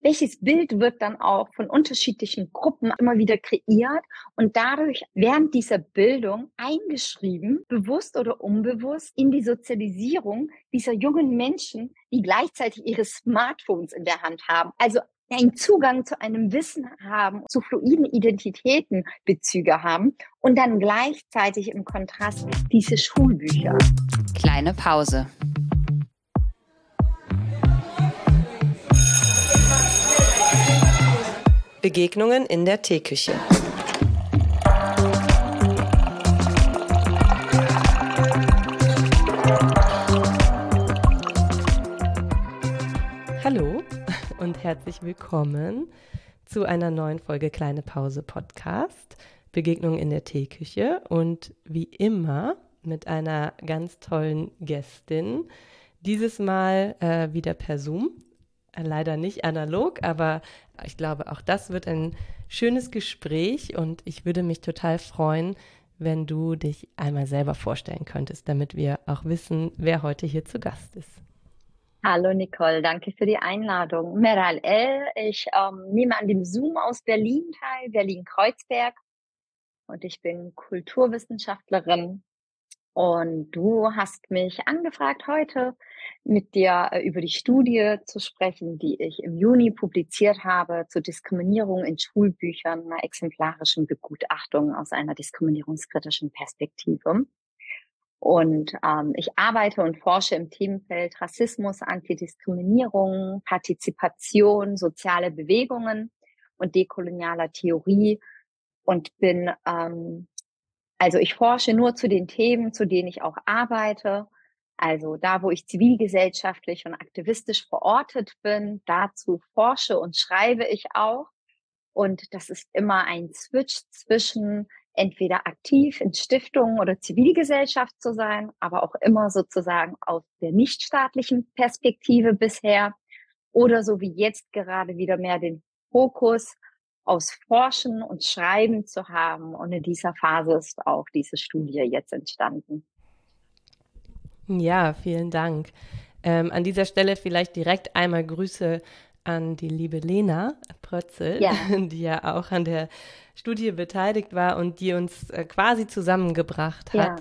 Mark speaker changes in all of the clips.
Speaker 1: welches Bild wird dann auch von unterschiedlichen Gruppen immer wieder kreiert und dadurch während dieser Bildung eingeschrieben, bewusst oder unbewusst, in die Sozialisierung dieser jungen Menschen, die gleichzeitig ihre Smartphones in der Hand haben. Also einen Zugang zu einem Wissen haben, zu fluiden Identitäten Bezüge haben und dann gleichzeitig im Kontrast diese Schulbücher.
Speaker 2: Kleine Pause.
Speaker 3: Begegnungen in der Teeküche. Hallo und herzlich willkommen zu einer neuen Folge Kleine Pause Podcast, Begegnungen in der Teeküche und wie immer mit einer ganz tollen Gästin, dieses Mal wieder per Zoom. Leider nicht analog, aber ich glaube, auch das wird ein schönes Gespräch und ich würde mich total freuen, wenn du dich einmal selber vorstellen könntest, damit wir auch wissen, wer heute hier zu Gast ist.
Speaker 1: Hallo Nicole, danke für die Einladung. Meral El, ich nehme an dem Zoom aus Berlin teil, Berlin-Kreuzberg, und ich bin Kulturwissenschaftlerin. Und du hast mich angefragt, heute mit dir über die Studie zu sprechen, die ich im Juni publiziert habe zur Diskriminierung in Schulbüchern, einer exemplarischen Begutachtung aus einer diskriminierungskritischen Perspektive. Und ich arbeite und forsche im Themenfeld Rassismus, Antidiskriminierung, Partizipation, soziale Bewegungen und dekolonialer Theorie und bin also ich forsche nur zu den Themen, zu denen ich auch arbeite. Also da, wo ich zivilgesellschaftlich und aktivistisch verortet bin, dazu forsche und schreibe ich auch. Und das ist immer ein Switch zwischen entweder aktiv in Stiftungen oder Zivilgesellschaft zu sein, aber auch immer sozusagen aus der nichtstaatlichen Perspektive bisher oder so wie jetzt gerade wieder mehr den Fokus aus Forschen und Schreiben zu haben. Und in dieser Phase ist auch diese Studie jetzt entstanden.
Speaker 3: Ja, vielen Dank. An dieser Stelle vielleicht direkt einmal Grüße an die liebe Lena Prötzel,
Speaker 1: Ja.
Speaker 3: Die ja auch an der Studie beteiligt war und die uns quasi zusammengebracht hat.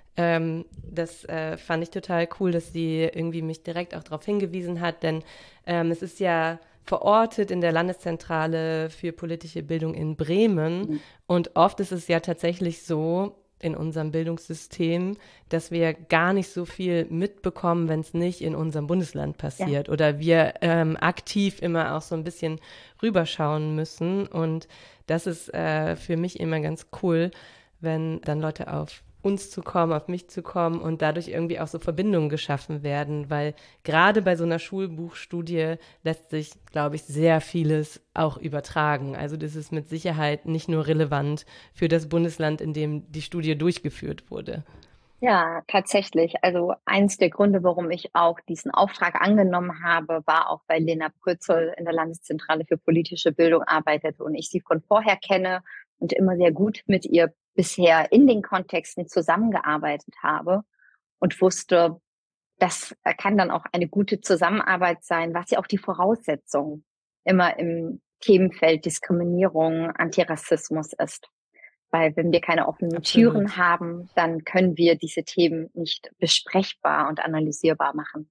Speaker 3: Das fand ich total cool, dass sie irgendwie mich direkt auch darauf hingewiesen hat, denn es ist ja verortet in der Landeszentrale für politische Bildung in Bremen. Und oft ist es ja tatsächlich so in unserem Bildungssystem, dass wir gar nicht so viel mitbekommen, wenn es nicht in unserem Bundesland passiert. Oder wir aktiv immer auch so ein bisschen rüberschauen müssen. Und das ist für mich immer ganz cool, wenn dann Leute auf uns zu kommen, auf mich zu kommen und dadurch irgendwie auch so Verbindungen geschaffen werden, weil gerade bei so einer Schulbuchstudie lässt sich, glaube ich, sehr vieles auch übertragen. Also das ist mit Sicherheit nicht nur relevant für das Bundesland, in dem die Studie durchgeführt wurde.
Speaker 1: Ja, tatsächlich. Also eins der Gründe, warum ich auch diesen Auftrag angenommen habe, war auch, weil Lena Prötzel in der Landeszentrale für politische Bildung arbeitet und ich sie von vorher kenne und immer sehr gut mit ihr bisher in den Kontexten zusammengearbeitet habe und wusste, das kann dann auch eine gute Zusammenarbeit sein, was ja auch die Voraussetzung immer im Themenfeld Diskriminierung, Antirassismus ist. Weil wenn wir keine offenen
Speaker 3: Absolut.
Speaker 1: Türen haben, dann können wir diese Themen nicht besprechbar und analysierbar machen.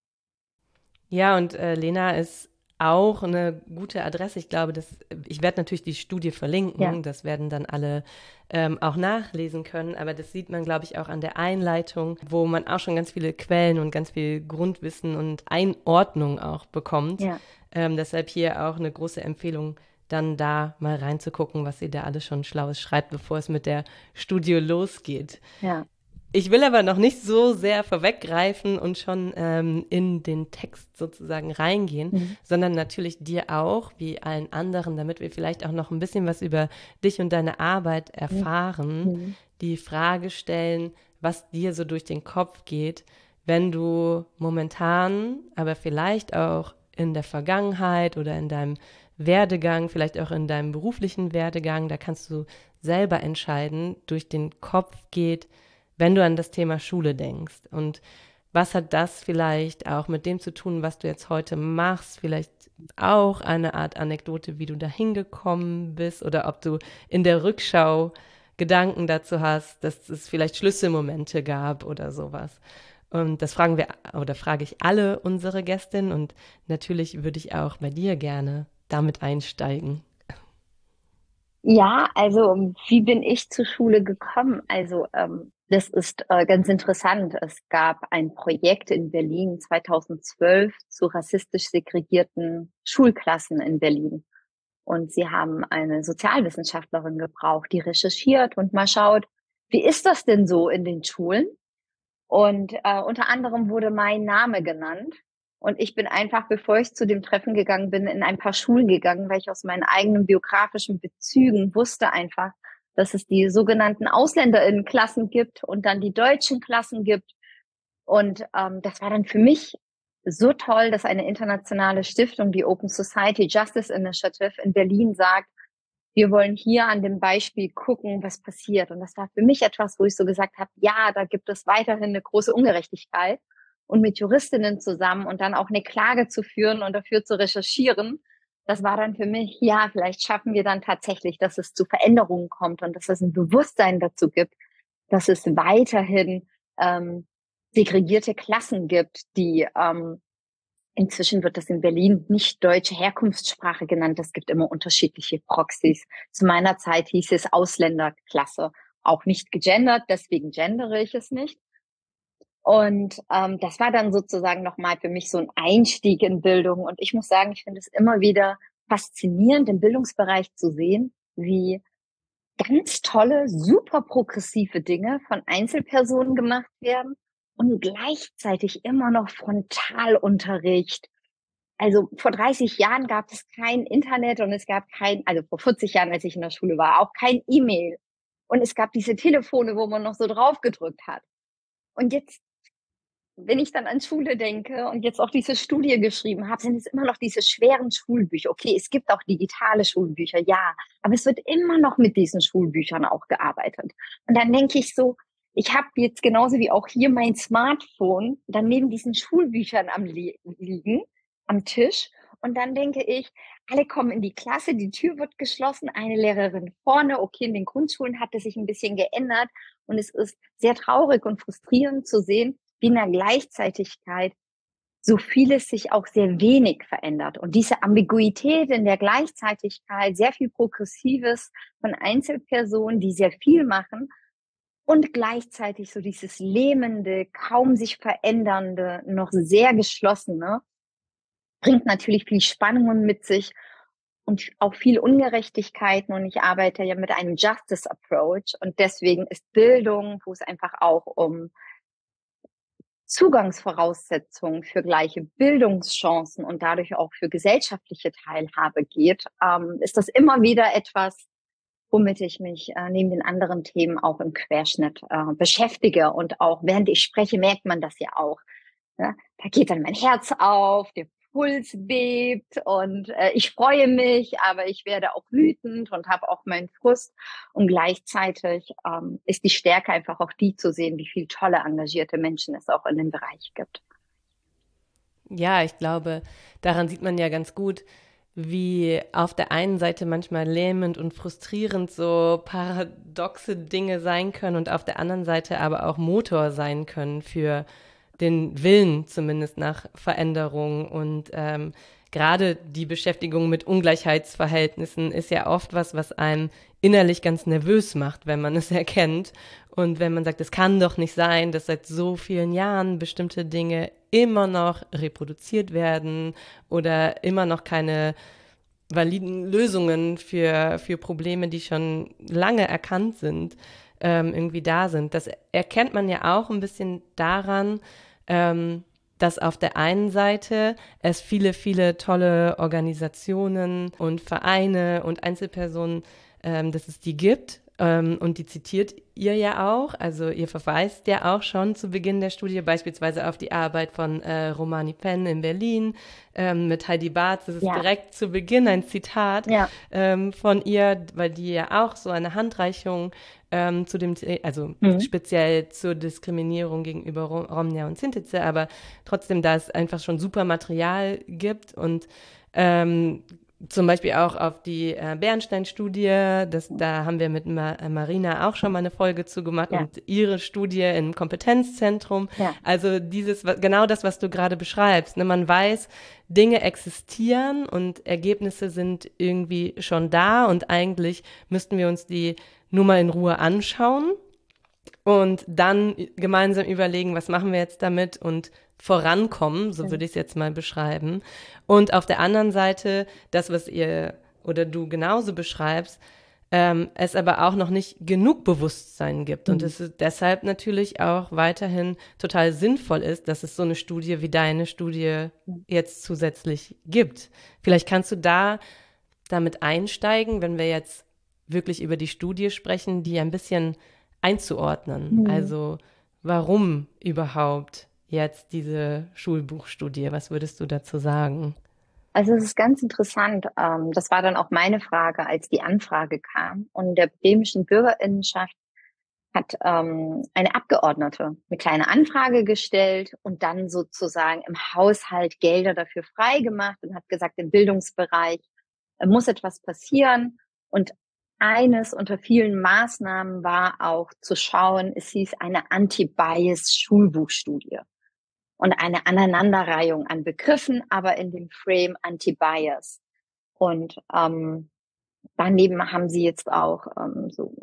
Speaker 3: Ja, und Lena ist auch eine gute Adresse. Ich glaube, ich werde natürlich die Studie verlinken.
Speaker 1: Ja.
Speaker 3: Das werden dann alle auch nachlesen können. Aber das sieht man, glaube ich, auch an der Einleitung, wo man auch schon ganz viele Quellen und ganz viel Grundwissen und Einordnung auch bekommt.
Speaker 1: Ja.
Speaker 3: Deshalb hier auch eine große Empfehlung, dann da mal reinzugucken, was sie da alles schon Schlaues schreibt, bevor es mit der Studie losgeht.
Speaker 1: Ja.
Speaker 3: Ich will aber noch nicht so sehr vorweggreifen und schon in den Text sozusagen reingehen, sondern natürlich dir auch, wie allen anderen, damit wir vielleicht auch noch ein bisschen was über dich und deine Arbeit erfahren, die Frage stellen, was dir so durch den Kopf geht, wenn du momentan, aber vielleicht auch in der Vergangenheit oder in deinem Werdegang, vielleicht auch in deinem beruflichen Werdegang, da kannst du selber entscheiden, durch den Kopf geht, wenn du an das Thema Schule denkst. Und was hat das vielleicht auch mit dem zu tun, was du jetzt heute machst? Vielleicht auch eine Art Anekdote, wie du da hingekommen bist oder ob du in der Rückschau Gedanken dazu hast, dass es vielleicht Schlüsselmomente gab oder sowas. Und das fragen wir oder frage ich alle unsere Gästinnen und natürlich würde ich auch bei dir gerne damit einsteigen.
Speaker 1: Ja, also wie bin ich zur Schule gekommen? Also das ist ganz interessant. Es gab ein Projekt in Berlin 2012 zu rassistisch segregierten Schulklassen in Berlin. Und sie haben eine Sozialwissenschaftlerin gebraucht, die recherchiert und mal schaut, wie ist das denn so in den Schulen? Und unter anderem wurde mein Name genannt. Und ich bin einfach, bevor ich zu dem Treffen gegangen bin, in ein paar Schulen gegangen, weil ich aus meinen eigenen biografischen Bezügen wusste einfach, dass es die sogenannten AusländerInnen-Klassen gibt und dann die deutschen Klassen gibt. Und das war dann für mich so toll, dass eine internationale Stiftung, die Open Society Justice Initiative in Berlin sagt, wir wollen hier an dem Beispiel gucken, was passiert. Und das war für mich etwas, wo ich so gesagt habe, ja, da gibt es weiterhin eine große Ungerechtigkeit. Und mit Juristinnen zusammen und dann auch eine Klage zu führen und dafür zu recherchieren, das war dann für mich, ja, vielleicht schaffen wir dann tatsächlich, dass es zu Veränderungen kommt und dass es ein Bewusstsein dazu gibt, dass es weiterhin segregierte Klassen gibt, die inzwischen wird das in Berlin nicht deutsche Herkunftssprache genannt. Es gibt immer unterschiedliche Proxys. Zu meiner Zeit hieß es Ausländerklasse, auch nicht gegendert, deswegen gendere ich es nicht. Und das war dann sozusagen nochmal für mich so ein Einstieg in Bildung. Und ich muss sagen, ich finde es immer wieder faszinierend, im Bildungsbereich zu sehen, wie ganz tolle, super progressive Dinge von Einzelpersonen gemacht werden und gleichzeitig immer noch Frontalunterricht. Also vor 30 Jahren gab es kein Internet und es gab also vor 40 Jahren, als ich in der Schule war, auch kein E-Mail. Und es gab diese Telefone, wo man noch so drauf gedrückt hat. Und jetzt, wenn ich dann an Schule denke und jetzt auch diese Studie geschrieben habe, sind es immer noch diese schweren Schulbücher. Okay, es gibt auch digitale Schulbücher, ja, aber es wird immer noch mit diesen Schulbüchern auch gearbeitet. Und dann denke ich so, ich habe jetzt genauso wie auch hier mein Smartphone dann neben diesen Schulbüchern liegen, am Tisch. Und dann denke ich, alle kommen in die Klasse, die Tür wird geschlossen, eine Lehrerin vorne. Okay, in den Grundschulen hat es sich ein bisschen geändert. Und es ist sehr traurig und frustrierend zu sehen, wie in der Gleichzeitigkeit so vieles sich auch sehr wenig verändert. Und diese Ambiguität in der Gleichzeitigkeit, sehr viel Progressives von Einzelpersonen, die sehr viel machen und gleichzeitig so dieses lähmende, kaum sich verändernde, noch sehr geschlossene, bringt natürlich viel Spannungen mit sich und auch viel Ungerechtigkeiten. Und ich arbeite ja mit einem Justice Approach. Und deswegen ist Bildung, wo es einfach auch um Zugangsvoraussetzungen für gleiche Bildungschancen und dadurch auch für gesellschaftliche Teilhabe geht, ist das immer wieder etwas, womit ich mich neben den anderen Themen auch im Querschnitt beschäftige. Und auch während ich spreche, merkt man das ja auch. Ja? Da geht dann mein Herz auf, der Puls bebt und ich freue mich, aber ich werde auch wütend und habe auch meinen Frust. Und gleichzeitig ist die Stärke einfach auch die zu sehen, wie viele tolle, engagierte Menschen es auch in dem Bereich gibt.
Speaker 3: Ja, ich glaube, daran sieht man ja ganz gut, wie auf der einen Seite manchmal lähmend und frustrierend so paradoxe Dinge sein können und auf der anderen Seite aber auch Motor sein können für den Willen zumindest nach Veränderung. Und gerade die Beschäftigung mit Ungleichheitsverhältnissen ist ja oft was einem innerlich ganz nervös macht, wenn man es erkennt. Und wenn man sagt, es kann doch nicht sein, dass seit so vielen Jahren bestimmte Dinge immer noch reproduziert werden oder immer noch keine validen Lösungen für Probleme, die schon lange erkannt sind, irgendwie da sind. Das erkennt man ja auch ein bisschen daran, dass auf der einen Seite es viele, viele tolle Organisationen und Vereine und Einzelpersonen, dass es die gibt, Und die zitiert ihr ja auch, also ihr verweist ja auch schon zu Beginn der Studie beispielsweise auf die Arbeit von Romani Penn in Berlin mit Heidi Bartz. Das ist direkt zu Beginn ein Zitat von ihr, weil die ja auch so eine Handreichung zu dem, also speziell zur Diskriminierung gegenüber Romnia und Sintize, aber trotzdem, da es einfach schon super Material gibt und zum Beispiel auch auf die Bernstein-Studie, da haben wir mit Marina auch schon mal eine Folge zu gemacht und ihre Studie im Kompetenzzentrum. Ja. Also genau das, was du gerade beschreibst. Ne? Man weiß, Dinge existieren und Ergebnisse sind irgendwie schon da und eigentlich müssten wir uns die nur mal in Ruhe anschauen und dann gemeinsam überlegen, was machen wir jetzt damit und vorankommen, so würde ich es jetzt mal beschreiben. Und auf der anderen Seite, das, was ihr oder du genauso beschreibst, es aber auch noch nicht genug Bewusstsein gibt. Und es ist deshalb natürlich auch weiterhin total sinnvoll ist, dass es so eine Studie wie deine Studie jetzt zusätzlich gibt. Vielleicht kannst du damit einsteigen, wenn wir jetzt wirklich über die Studie sprechen, die ein bisschen einzuordnen. Also warum überhaupt jetzt diese Schulbuchstudie? Was würdest du dazu sagen?
Speaker 1: Also es ist ganz interessant. Das war dann auch meine Frage, als die Anfrage kam. Und der bremischen Bürgerinnenschaft hat eine Abgeordnete eine kleine Anfrage gestellt und dann sozusagen im Haushalt Gelder dafür freigemacht und hat gesagt, im Bildungsbereich muss etwas passieren. Und eines unter vielen Maßnahmen war auch zu schauen, es hieß eine Anti-Bias-Schulbuchstudie. Und eine Aneinanderreihung an Begriffen, aber in dem Frame Anti-Bias. Und daneben haben sie jetzt auch so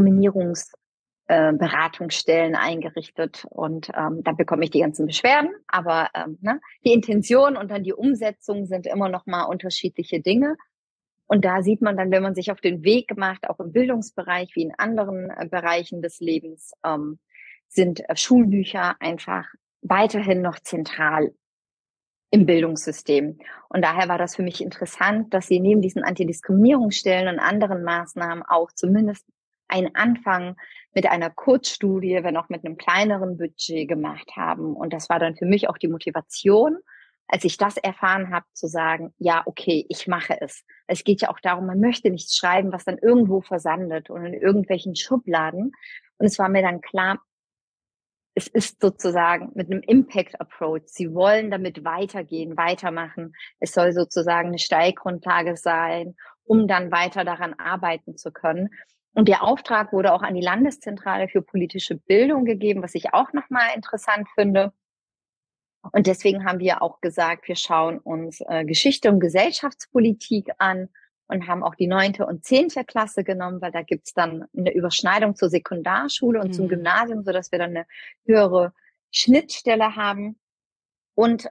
Speaker 1: Diskriminierungsberatungsstellen eingerichtet. Und da bekomme ich die ganzen Beschwerden. Aber die Intention und dann die Umsetzung sind immer noch mal unterschiedliche Dinge. Und da sieht man dann, wenn man sich auf den Weg macht, auch im Bildungsbereich wie in anderen Bereichen des Lebens, sind Schulbücher einfach weiterhin noch zentral im Bildungssystem. Und daher war das für mich interessant, dass sie neben diesen Antidiskriminierungsstellen und anderen Maßnahmen auch zumindest einen Anfang mit einer Kurzstudie, wenn auch mit einem kleineren Budget gemacht haben. Und das war dann für mich auch die Motivation, als ich das erfahren habe, zu sagen, ja, okay, ich mache es. Es geht ja auch darum, man möchte nichts schreiben, was dann irgendwo versandet und in irgendwelchen Schubladen. Und es war mir dann klar, es ist sozusagen mit einem Impact-Approach. Sie wollen damit weitergehen, weitermachen. Es soll sozusagen eine Steilgrundlage sein, um dann weiter daran arbeiten zu können. Und der Auftrag wurde auch an die Landeszentrale für politische Bildung gegeben, was ich auch nochmal interessant finde. Und deswegen haben wir auch gesagt, wir schauen uns Geschichte und Gesellschaftspolitik an und haben auch die 9. und 10. Klasse genommen, weil da gibt's dann eine Überschneidung zur Sekundarschule und zum Gymnasium, so dass wir dann eine höhere Schnittstelle haben. Und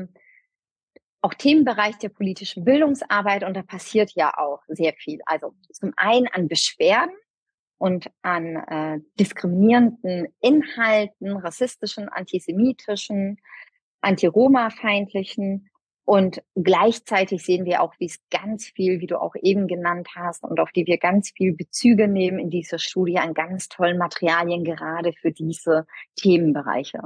Speaker 1: auch Themenbereich der politischen Bildungsarbeit. Und da passiert ja auch sehr viel. Also zum einen an Beschwerden und an diskriminierenden Inhalten, rassistischen, antisemitischen, anti-Roma-feindlichen. Und gleichzeitig sehen wir auch, wie es ganz viel, wie du auch eben genannt hast, und auf die wir ganz viel Bezüge nehmen in dieser Studie an ganz tollen Materialien, gerade für diese Themenbereiche.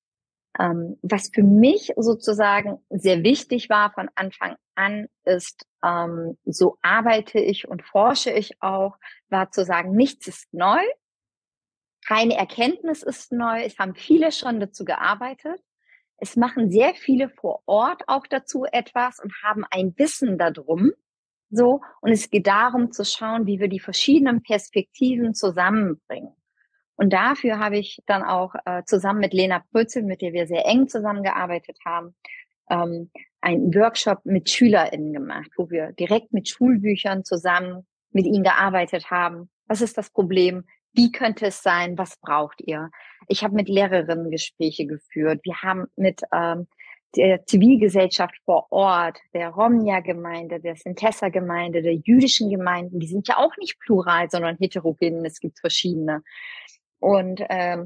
Speaker 1: Was für mich sozusagen sehr wichtig war von Anfang an, ist, so arbeite ich und forsche ich auch, war zu sagen, nichts ist neu, keine Erkenntnis ist neu, es haben viele schon dazu gearbeitet. Es machen sehr viele vor Ort auch dazu etwas und haben ein Wissen darum. So. Und es geht darum zu schauen, wie wir die verschiedenen Perspektiven zusammenbringen. Und dafür habe ich dann auch zusammen mit Lena Prötzel, mit der wir sehr eng zusammengearbeitet haben, einen Workshop mit SchülerInnen gemacht, wo wir direkt mit Schulbüchern zusammen mit ihnen gearbeitet haben. Was ist das Problem? Wie könnte es sein? Was braucht ihr? Ich habe mit Lehrerinnen Gespräche geführt. Wir haben mit der Zivilgesellschaft vor Ort, der Romnia-Gemeinde, der Sintessa-Gemeinde, der jüdischen Gemeinden, die sind ja auch nicht plural, sondern heterogen. Es gibt verschiedene. Und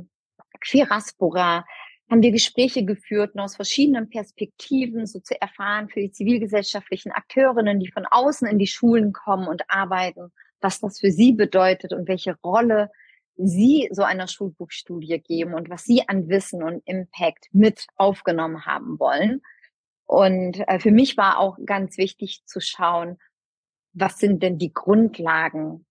Speaker 1: Quiraspora haben wir Gespräche geführt, aus verschiedenen Perspektiven, so zu erfahren für die zivilgesellschaftlichen Akteurinnen, die von außen in die Schulen kommen und arbeiten. was das für sie bedeutet und welche Rolle sie so einer Schulbuchstudie geben und was sie an Wissen und Impact mit aufgenommen haben wollen. Und für mich war auch ganz wichtig zu schauen, was sind denn die Grundlagen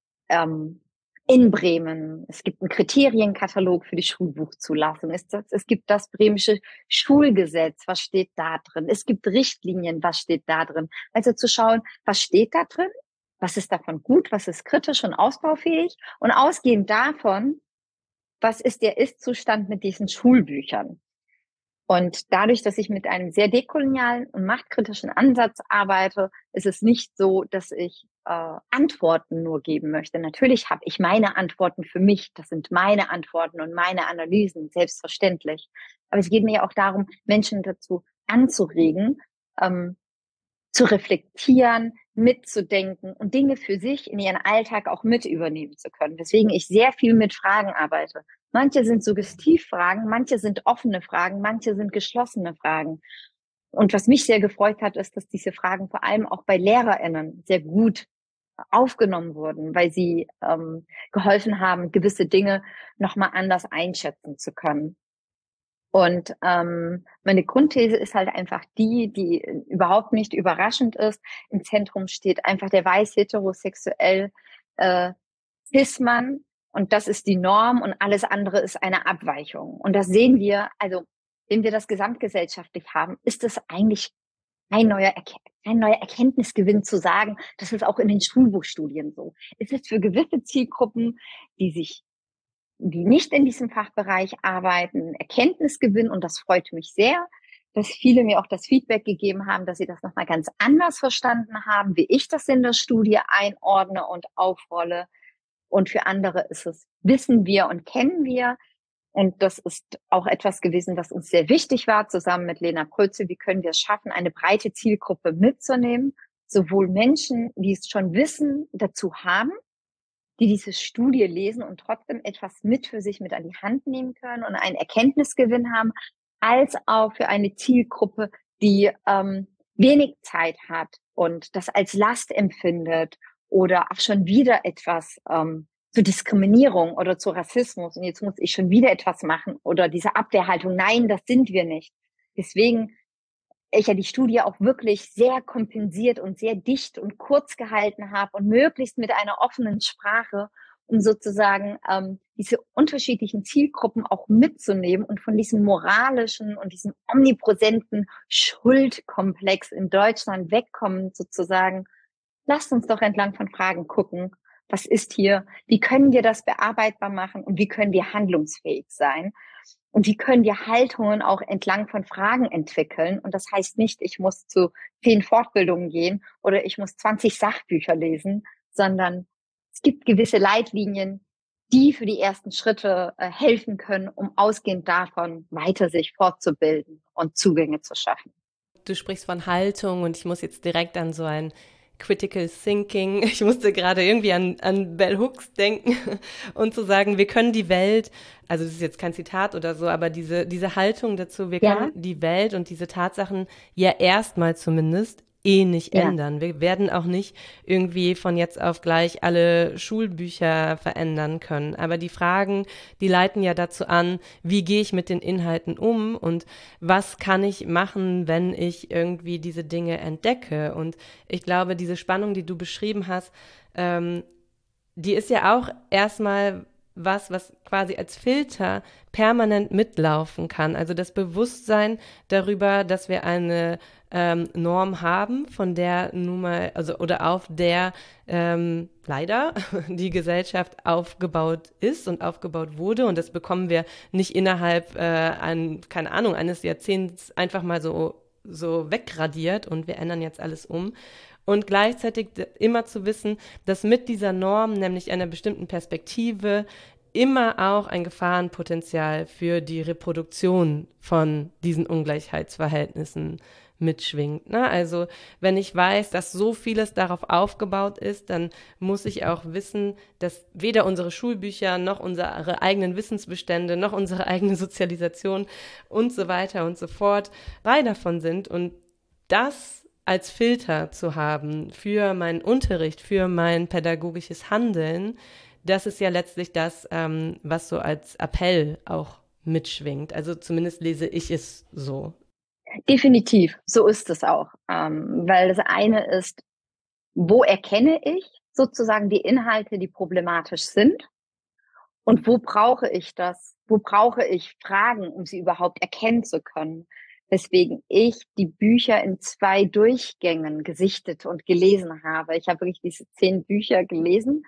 Speaker 1: in Bremen? Es gibt einen Kriterienkatalog für die Schulbuchzulassung. Es gibt das bremische Schulgesetz, was steht da drin? Es gibt Richtlinien, was steht da drin? Also zu schauen, was steht da drin? Was ist davon gut? Was ist kritisch und ausbaufähig? Und ausgehend davon, was ist der Ist-Zustand mit diesen Schulbüchern? Und dadurch, dass ich mit einem sehr dekolonialen und machtkritischen Ansatz arbeite, ist es nicht so, dass ich Antworten nur geben möchte. Natürlich habe ich meine Antworten für mich. Das sind meine Antworten und meine Analysen, selbstverständlich. Aber es geht mir ja auch darum, Menschen dazu anzuregen, zu reflektieren, mitzudenken und Dinge für sich in ihren Alltag auch mit übernehmen zu können. Weswegen ich sehr viel mit Fragen arbeite. Manche sind Suggestivfragen, manche sind offene Fragen, manche sind geschlossene Fragen. Und was mich sehr gefreut hat, ist, dass diese Fragen vor allem auch bei LehrerInnen sehr gut aufgenommen wurden, weil sie geholfen haben, gewisse Dinge nochmal anders einschätzen zu können. Und meine Grundthese ist halt einfach die überhaupt nicht überraschend ist. Im Zentrum steht einfach der weiß-heterosexuell Cis-Mann und das ist die Norm und alles andere ist eine Abweichung. Und das sehen wir, also wenn wir das gesamtgesellschaftlich haben, ist es eigentlich ein neuer Erkenntnisgewinn zu sagen, das ist auch in den Schulbuchstudien so. Es ist für gewisse Zielgruppen, die nicht in diesem Fachbereich arbeiten, Erkenntnisgewinn und das freut mich sehr, dass viele mir auch das Feedback gegeben haben, dass sie das nochmal ganz anders verstanden haben, wie ich das in der Studie einordne und aufrolle. Und für andere ist es, wissen wir und kennen wir. Und das ist auch etwas gewesen, was uns sehr wichtig war, zusammen mit Lena Prötze. Wie können wir es schaffen, eine breite Zielgruppe mitzunehmen? Sowohl Menschen, die es schon wissen, dazu haben, die diese Studie lesen und trotzdem etwas mit für sich mit an die Hand nehmen können und einen Erkenntnisgewinn haben, als auch für eine Zielgruppe, die wenig Zeit hat und das als Last empfindet oder auch schon wieder etwas zur Diskriminierung oder zu Rassismus und jetzt muss ich schon wieder etwas machen oder diese Abwehrhaltung, nein, das sind wir nicht. Deswegen ich ja die Studie auch wirklich sehr kompensiert und sehr dicht und kurz gehalten habe und möglichst mit einer offenen Sprache, um sozusagen diese unterschiedlichen Zielgruppen auch mitzunehmen und von diesem moralischen und diesem omnipräsenten Schuldkomplex in Deutschland wegkommen, sozusagen. Lasst uns doch entlang von Fragen gucken. Was ist hier? Wie können wir das bearbeitbar machen? Und wie können wir handlungsfähig sein? Und wie können wir Haltungen auch entlang von Fragen entwickeln? Und das heißt nicht, ich muss zu 10 Fortbildungen gehen oder ich muss 20 Sachbücher lesen, sondern es gibt gewisse Leitlinien, die für die ersten Schritte helfen können, um ausgehend davon weiter sich fortzubilden und Zugänge zu schaffen.
Speaker 3: Du sprichst von Haltung und ich muss jetzt direkt an so ein Critical Thinking. Ich musste gerade irgendwie an Bell Hooks denken und zu sagen, wir können die Welt, also das ist jetzt kein Zitat oder so, aber diese Haltung dazu, wir können die Welt und diese Tatsachen ja erstmal zumindest nicht ändern. Wir werden auch nicht irgendwie von jetzt auf gleich alle Schulbücher verändern können. Aber die Fragen, die leiten ja dazu an, wie gehe ich mit den Inhalten um und was kann ich machen, wenn ich irgendwie diese Dinge entdecke. Und ich glaube, diese Spannung, die du beschrieben hast, die ist ja auch erstmal was quasi als Filter permanent mitlaufen kann. Also das Bewusstsein darüber, dass wir eine Norm haben, von der nun mal, also oder auf der leider die Gesellschaft aufgebaut ist und aufgebaut wurde. Und das bekommen wir nicht innerhalb keine Ahnung, eines Jahrzehnts einfach mal so wegradiert und wir ändern jetzt alles um. Und gleichzeitig immer zu wissen, dass mit dieser Norm, nämlich einer bestimmten Perspektive, immer auch ein Gefahrenpotenzial für die Reproduktion von diesen Ungleichheitsverhältnissen mitschwingt. Ne? Also wenn ich weiß, dass so vieles darauf aufgebaut ist, dann muss ich auch wissen, dass weder unsere Schulbücher noch unsere eigenen Wissensbestände noch unsere eigene Sozialisation und so weiter und so fort frei davon sind. Und das als Filter zu haben für meinen Unterricht, für mein pädagogisches Handeln, das ist ja letztlich das, was so als Appell auch mitschwingt. Also zumindest lese ich es so.
Speaker 1: Definitiv, so ist es auch. Weil das eine ist, wo erkenne ich sozusagen die Inhalte, die problematisch sind? Und wo brauche ich das? Wo brauche ich Fragen, um sie überhaupt erkennen zu können? Weswegen ich die Bücher in 2 Durchgängen gesichtet und gelesen habe. Ich habe wirklich diese 10 Bücher gelesen.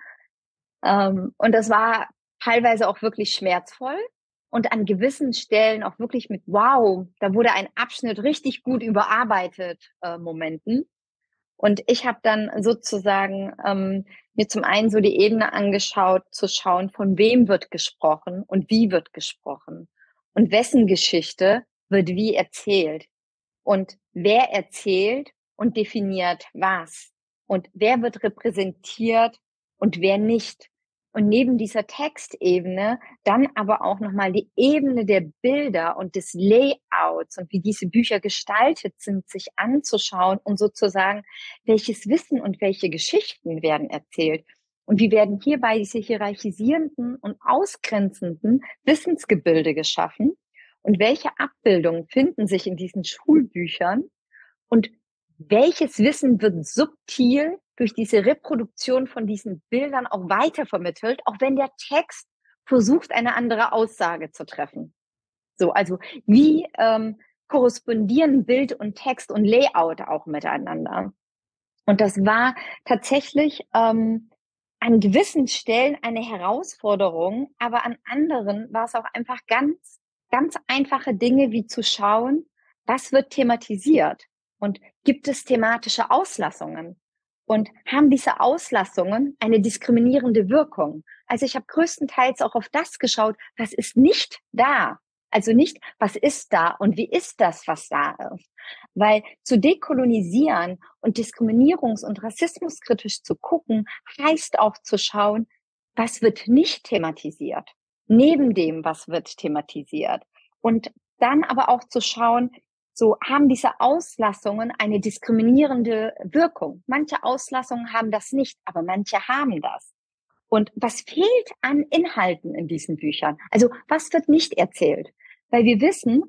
Speaker 1: Und das war teilweise auch wirklich schmerzvoll und an gewissen Stellen auch wirklich mit wow, da wurde ein Abschnitt richtig gut überarbeitet, Momenten. Und ich habe dann sozusagen mir zum einen so die Ebene angeschaut, zu schauen, von wem wird gesprochen und wie wird gesprochen und wessen Geschichte wird wie erzählt und wer erzählt und definiert was und wer wird repräsentiert und wer nicht. Und neben dieser Textebene dann aber auch nochmal die Ebene der Bilder und des Layouts und wie diese Bücher gestaltet sind, sich anzuschauen und sozusagen, welches Wissen und welche Geschichten werden erzählt. Und wie werden hierbei diese hierarchisierenden und ausgrenzenden Wissensgebilde geschaffen? Und welche Abbildungen finden sich in diesen Schulbüchern? Und welches Wissen wird subtil durch diese Reproduktion von diesen Bildern auch weitervermittelt, auch wenn der Text versucht, eine andere Aussage zu treffen? So, also wie korrespondieren Bild und Text und Layout auch miteinander? Und das war tatsächlich an gewissen Stellen eine Herausforderung, aber an anderen war es auch einfach ganz, ganz einfache Dinge wie zu schauen, was wird thematisiert und gibt es thematische Auslassungen und haben diese Auslassungen eine diskriminierende Wirkung? Also ich habe größtenteils auch auf das geschaut, was ist nicht da. Also nicht, was ist da und wie ist das, was da ist. Weil zu dekolonisieren und diskriminierungs- und rassismuskritisch zu gucken, heißt auch zu schauen, was wird nicht thematisiert, neben dem, was wird thematisiert. Und dann aber auch zu schauen, so haben diese Auslassungen eine diskriminierende Wirkung. Manche Auslassungen haben das nicht, aber manche haben das. Und was fehlt an Inhalten in diesen Büchern? Also was wird nicht erzählt? Weil wir wissen,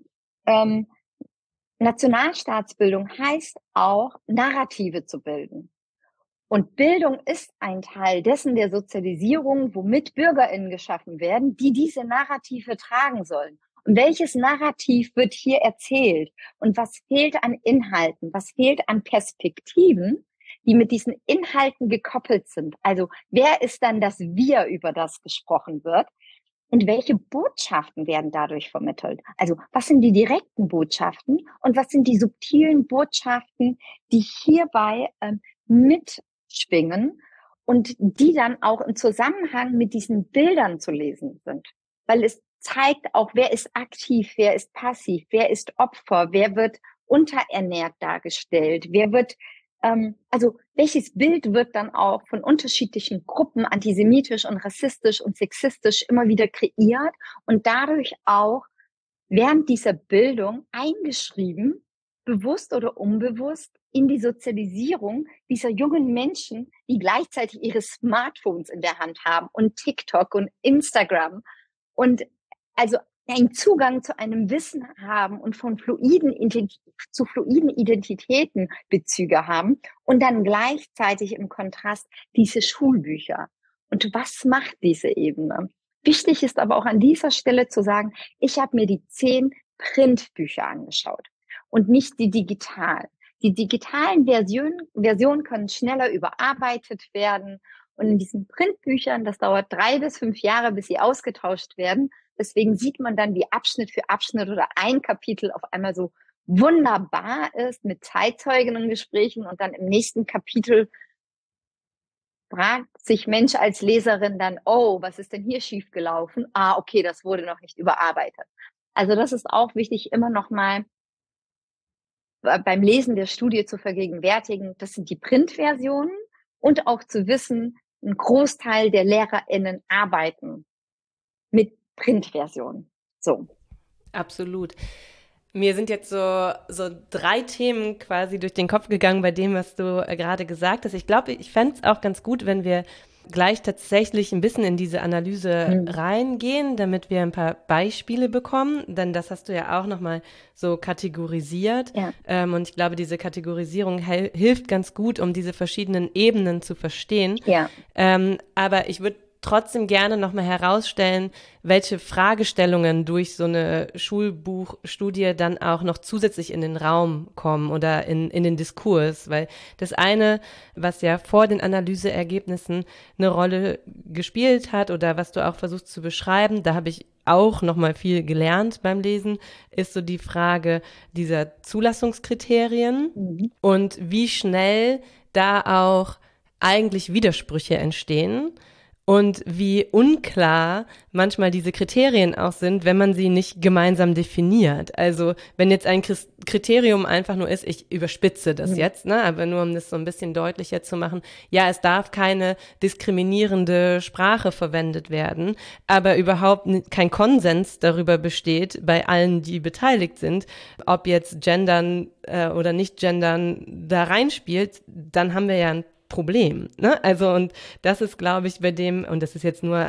Speaker 1: Nationalstaatsbildung heißt auch, Narrative zu bilden. Und Bildung ist ein Teil dessen der Sozialisierung, womit BürgerInnen geschaffen werden, die diese Narrative tragen sollen. Und welches Narrativ wird hier erzählt? Und was fehlt an Inhalten? Was fehlt an Perspektiven, die mit diesen Inhalten gekoppelt sind? Also wer ist dann das Wir, über das gesprochen wird? Und welche Botschaften werden dadurch vermittelt? Also was sind die direkten Botschaften und was sind die subtilen Botschaften, die hierbei mitschwingen und die dann auch im Zusammenhang mit diesen Bildern zu lesen sind? Weil es zeigt auch, wer ist aktiv, wer ist passiv, wer ist Opfer, wer wird unterernährt dargestellt, wer wird also welches Bild wird dann auch von unterschiedlichen Gruppen antisemitisch und rassistisch und sexistisch immer wieder kreiert und dadurch auch während dieser Bildung eingeschrieben, bewusst oder unbewusst, in die Sozialisierung dieser jungen Menschen, die gleichzeitig ihre Smartphones in der Hand haben und TikTok und Instagram und also einen Zugang zu einem Wissen haben und von zu fluiden Identitäten Bezüge haben und dann gleichzeitig im Kontrast diese Schulbücher. Und was macht diese Ebene? Wichtig ist aber auch an dieser Stelle zu sagen, ich habe mir die 10 Printbücher angeschaut und nicht die digitalen. Die digitalen Versionen können schneller überarbeitet werden. Und in diesen Printbüchern, das dauert 3 bis 5 Jahre, bis sie ausgetauscht werden. Deswegen sieht man dann, wie Abschnitt für Abschnitt oder ein Kapitel auf einmal so wunderbar ist mit Zeitzeuginnengesprächen und dann im nächsten Kapitel fragt sich Mensch als Leserin dann, oh, was ist denn hier schiefgelaufen? Ah, okay, das wurde noch nicht überarbeitet. Also das ist auch wichtig, immer noch mal beim Lesen der Studie zu vergegenwärtigen, das sind die Printversionen und auch zu wissen, ein Großteil der LehrerInnen arbeiten mit Printversionen. So.
Speaker 3: Absolut. Mir sind jetzt so 3 Themen quasi durch den Kopf gegangen bei dem, was du gerade gesagt hast. Ich glaube, ich fände es auch ganz gut, wenn wir gleich tatsächlich ein bisschen in diese Analyse
Speaker 1: Mhm.
Speaker 3: reingehen, damit wir ein paar Beispiele bekommen. Denn das hast du ja auch nochmal so kategorisiert.
Speaker 1: Ja.
Speaker 3: Und ich glaube, diese Kategorisierung hilft ganz gut, um diese verschiedenen Ebenen zu verstehen.
Speaker 1: Ja.
Speaker 3: Aber ich würde trotzdem gerne nochmal herausstellen, welche Fragestellungen durch so eine Schulbuchstudie dann auch noch zusätzlich in den Raum kommen oder in den Diskurs. Weil das eine, was ja vor den Analyseergebnissen eine Rolle gespielt hat oder was du auch versuchst zu beschreiben, da habe ich auch nochmal viel gelernt beim Lesen, ist so die Frage dieser Zulassungskriterien
Speaker 1: Mhm.
Speaker 3: und wie schnell da auch eigentlich Widersprüche entstehen und wie unklar manchmal diese Kriterien auch sind, wenn man sie nicht gemeinsam definiert. Also wenn jetzt ein Kriterium einfach nur ist, ich überspitze das
Speaker 1: Mhm.
Speaker 3: jetzt, ne, aber nur um das so ein bisschen deutlicher zu machen, ja, es darf keine diskriminierende Sprache verwendet werden, aber überhaupt kein Konsens darüber besteht bei allen, die beteiligt sind, ob jetzt Gendern oder nicht Gendern da reinspielt, dann haben wir ja ein Problem, ne? Also, und das ist, glaube ich, bei dem, und das ist jetzt nur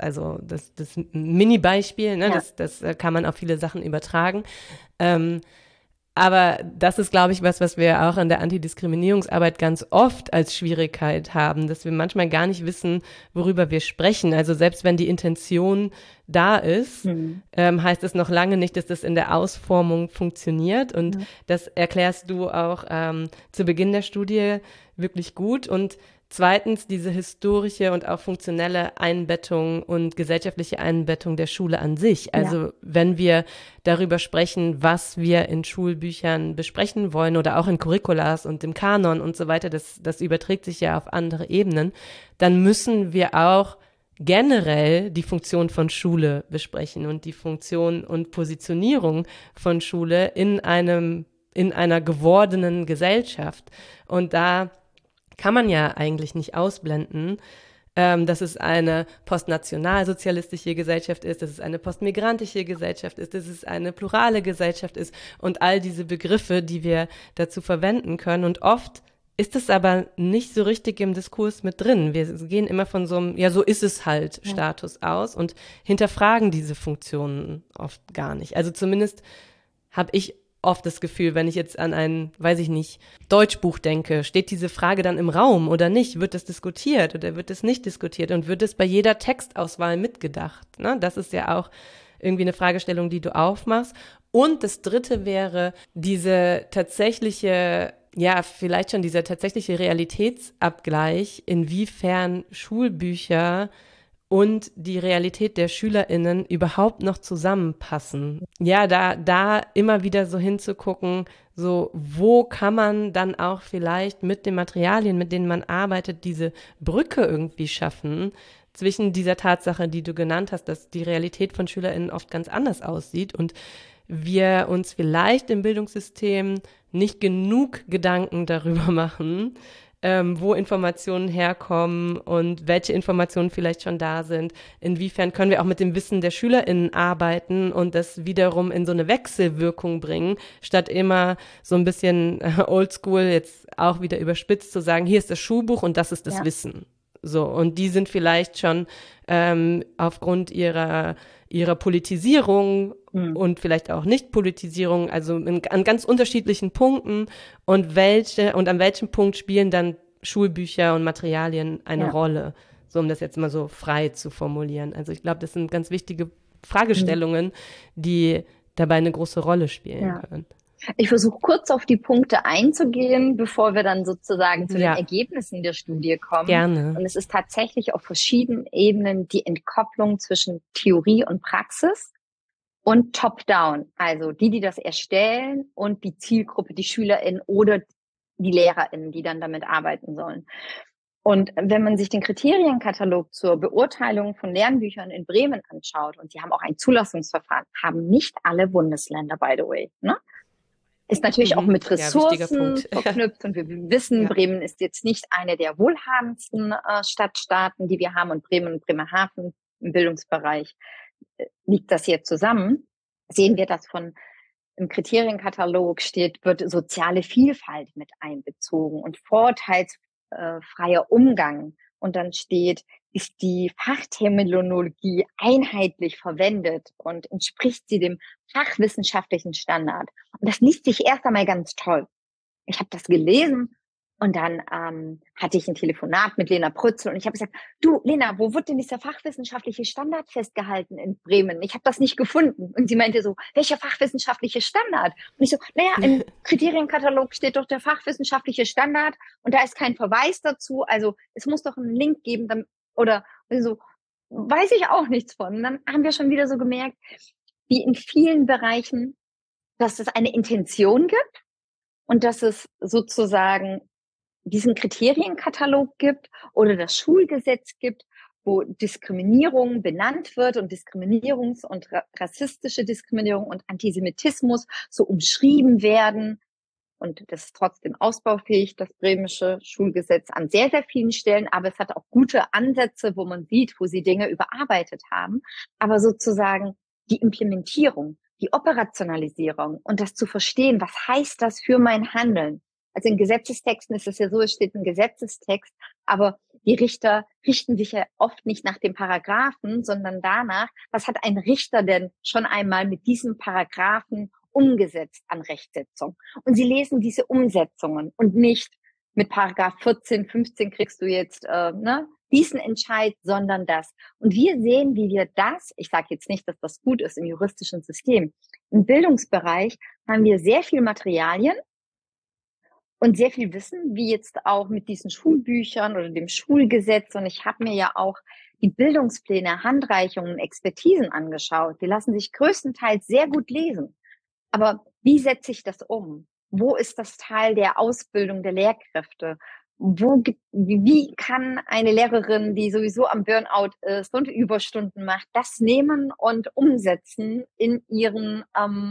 Speaker 3: das Mini-Beispiel, ne?
Speaker 1: Ja.
Speaker 3: Das kann man auf viele Sachen übertragen. Ähm, aber das ist, glaube ich, was wir auch in der Antidiskriminierungsarbeit ganz oft als Schwierigkeit haben, dass wir manchmal gar nicht wissen, worüber wir sprechen. Also selbst wenn die Intention da ist,
Speaker 1: Mhm.
Speaker 3: heißt es noch lange nicht, dass das in der Ausformung funktioniert. Und
Speaker 1: Ja.
Speaker 3: das erklärst du auch zu Beginn der Studie wirklich gut. Und zweitens diese historische und auch funktionelle Einbettung und gesellschaftliche Einbettung der Schule an sich.
Speaker 1: Ja.
Speaker 3: Also wenn wir darüber sprechen, was wir in Schulbüchern besprechen wollen oder auch in Curriculas und im Kanon und so weiter, das überträgt sich ja auf andere Ebenen, dann müssen wir auch generell die Funktion von Schule besprechen und die Funktion und Positionierung von Schule in einer gewordenen Gesellschaft. Und da kann man ja eigentlich nicht ausblenden, dass es eine postnationalsozialistische Gesellschaft ist, dass es eine postmigrantische Gesellschaft ist, dass es eine plurale Gesellschaft ist und all diese Begriffe, die wir dazu verwenden können. Und oft ist es aber nicht so richtig im Diskurs mit drin. Wir gehen immer von so einem, ja, so ist es halt
Speaker 1: Ja.
Speaker 3: Status aus und hinterfragen diese Funktionen oft gar nicht. Also zumindest habe ich oft das Gefühl, wenn ich jetzt an ein, weiß ich nicht, Deutschbuch denke, steht diese Frage dann im Raum oder nicht? Wird es diskutiert oder wird es nicht diskutiert? Und wird es bei jeder Textauswahl mitgedacht? Ne? Das ist ja auch irgendwie eine Fragestellung, die du aufmachst. Und das Dritte wäre diese tatsächliche, ja, vielleicht schon dieser tatsächliche Realitätsabgleich, inwiefern Schulbücher und die Realität der SchülerInnen überhaupt noch zusammenpassen. Ja, da immer wieder so hinzugucken, so, wo kann man dann auch vielleicht mit den Materialien, mit denen man arbeitet, diese Brücke irgendwie schaffen zwischen dieser Tatsache, die du genannt hast, dass die Realität von SchülerInnen oft ganz anders aussieht und wir uns vielleicht im Bildungssystem nicht genug Gedanken darüber machen, wo Informationen herkommen und welche Informationen vielleicht schon da sind. Inwiefern können wir auch mit dem Wissen der SchülerInnen arbeiten und das wiederum in so eine Wechselwirkung bringen, statt immer so ein bisschen oldschool, jetzt auch wieder überspitzt zu sagen, hier ist das Schulbuch und das ist das
Speaker 1: Ja.
Speaker 3: Wissen. So, und die sind vielleicht schon aufgrund ihrer Politisierung
Speaker 1: Mhm.
Speaker 3: und vielleicht auch Nicht-Politisierung, also an ganz unterschiedlichen Punkten und an welchem Punkt spielen dann Schulbücher und Materialien eine
Speaker 1: Ja.
Speaker 3: Rolle, so um das jetzt mal so frei zu formulieren. Also ich glaube, das sind ganz wichtige
Speaker 1: Mhm.
Speaker 3: Fragestellungen, die dabei eine große Rolle spielen
Speaker 1: Ja.
Speaker 3: können.
Speaker 1: Ich versuche kurz auf die Punkte einzugehen, bevor wir dann sozusagen zu den
Speaker 3: Ja,
Speaker 1: Ergebnissen der Studie kommen.
Speaker 3: gerne.
Speaker 1: Und es ist tatsächlich auf verschiedenen Ebenen die Entkopplung zwischen Theorie und Praxis und Top-Down. Also die das erstellen und die Zielgruppe, die SchülerInnen oder die LehrerInnen, die dann damit arbeiten sollen. Und wenn man sich den Kriterienkatalog zur Beurteilung von Lernbüchern in Bremen anschaut, und sie haben auch ein Zulassungsverfahren, haben nicht alle Bundesländer, by the way, ne? Ist natürlich auch mit
Speaker 3: Ja, wichtiger
Speaker 1: Ressourcen
Speaker 3: Punkt.
Speaker 1: verknüpft und wir wissen,
Speaker 3: Ja.
Speaker 1: Bremen ist jetzt nicht eine der wohlhabendsten Stadtstaaten, die wir haben, und Bremen und Bremerhaven im Bildungsbereich liegt das hier zusammen. Sehen wir das von im Kriterienkatalog steht, wird soziale Vielfalt mit einbezogen und vorteilsfreier Umgang. Und dann steht, ist die Fachterminologie einheitlich verwendet und entspricht sie dem fachwissenschaftlichen Standard. Und das liest sich erst einmal ganz toll. Ich habe das gelesen und dann hatte ich ein Telefonat mit Lena Prützel und ich habe gesagt, du Lena, wo wird denn dieser fachwissenschaftliche Standard festgehalten in Bremen? Ich habe das nicht gefunden. Und sie meinte so, welcher fachwissenschaftliche Standard? Und ich so, naja, im Kriterienkatalog steht doch der fachwissenschaftliche Standard und da ist kein Verweis dazu. Also es muss doch einen Link geben, dann, oder so, weiß ich auch nichts von. Und dann haben wir schon wieder so gemerkt, wie in vielen Bereichen, dass es eine Intention gibt und dass es sozusagen diesen Kriterienkatalog gibt oder das Schulgesetz gibt, wo Diskriminierung benannt wird und Diskriminierungs- und rassistische Diskriminierung und Antisemitismus so umschrieben werden. Und das ist trotzdem ausbaufähig, das bremische Schulgesetz an sehr, sehr vielen Stellen. Aber es hat auch gute Ansätze, wo man sieht, wo sie Dinge überarbeitet haben. Aber sozusagen die Implementierung, die Operationalisierung und das zu verstehen, was heißt das für mein Handeln? Also in Gesetzestexten ist es ja so, es steht ein Gesetzestext, aber die Richter richten sich ja oft nicht nach dem Paragraphen, sondern danach, was hat ein Richter denn schon einmal mit diesem Paragraphen umgesetzt an Rechtsetzung? Und sie lesen diese Umsetzungen und nicht mit Paragraph 14, 15 kriegst du jetzt diesen Entscheid, sondern das. Und wir sehen, wie wir das, ich sage jetzt nicht, dass das gut ist im juristischen System, im Bildungsbereich haben wir sehr viel Materialien und sehr viel Wissen, wie jetzt auch mit diesen Schulbüchern oder dem Schulgesetz. Und ich habe mir ja auch die Bildungspläne, Handreichungen, Expertisen angeschaut. Die lassen sich größtenteils sehr gut lesen. Aber wie setze ich das um? Wo ist das Teil der Ausbildung der Lehrkräfte? Wie kann eine Lehrerin, die sowieso am Burnout ist und Überstunden macht, das nehmen und umsetzen in ihren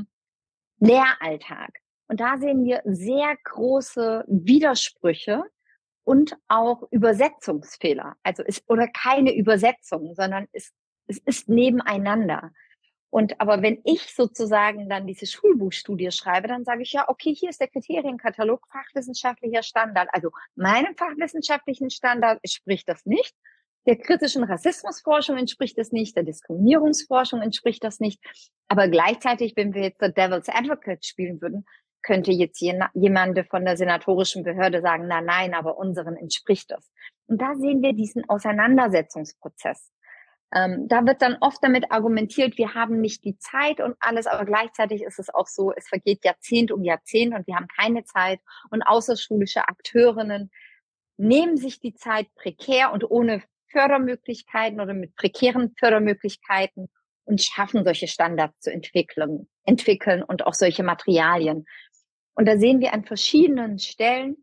Speaker 1: Lehralltag? Und da sehen wir sehr große Widersprüche und auch Übersetzungsfehler. Also oder keine Übersetzung, sondern es ist nebeneinander. Aber wenn ich sozusagen dann diese Schulbuchstudie schreibe, dann sage ich ja, okay, hier ist der Kriterienkatalog fachwissenschaftlicher Standard. Also meinem fachwissenschaftlichen Standard entspricht das nicht. Der kritischen Rassismusforschung entspricht das nicht, der Diskriminierungsforschung entspricht das nicht. Aber gleichzeitig, wenn wir jetzt The Devil's Advocate spielen würden, könnte jetzt jemand von der senatorischen Behörde sagen, na nein, aber unseren entspricht das. Und da sehen wir diesen Auseinandersetzungsprozess. Da wird dann oft damit argumentiert, wir haben nicht die Zeit und alles, aber gleichzeitig ist es auch so, es vergeht Jahrzehnt um Jahrzehnt und wir haben keine Zeit und außerschulische Akteurinnen nehmen sich die Zeit prekär und ohne Fördermöglichkeiten oder mit prekären Fördermöglichkeiten und schaffen solche Standards zu entwickeln und auch solche Materialien. Und da sehen wir an verschiedenen Stellen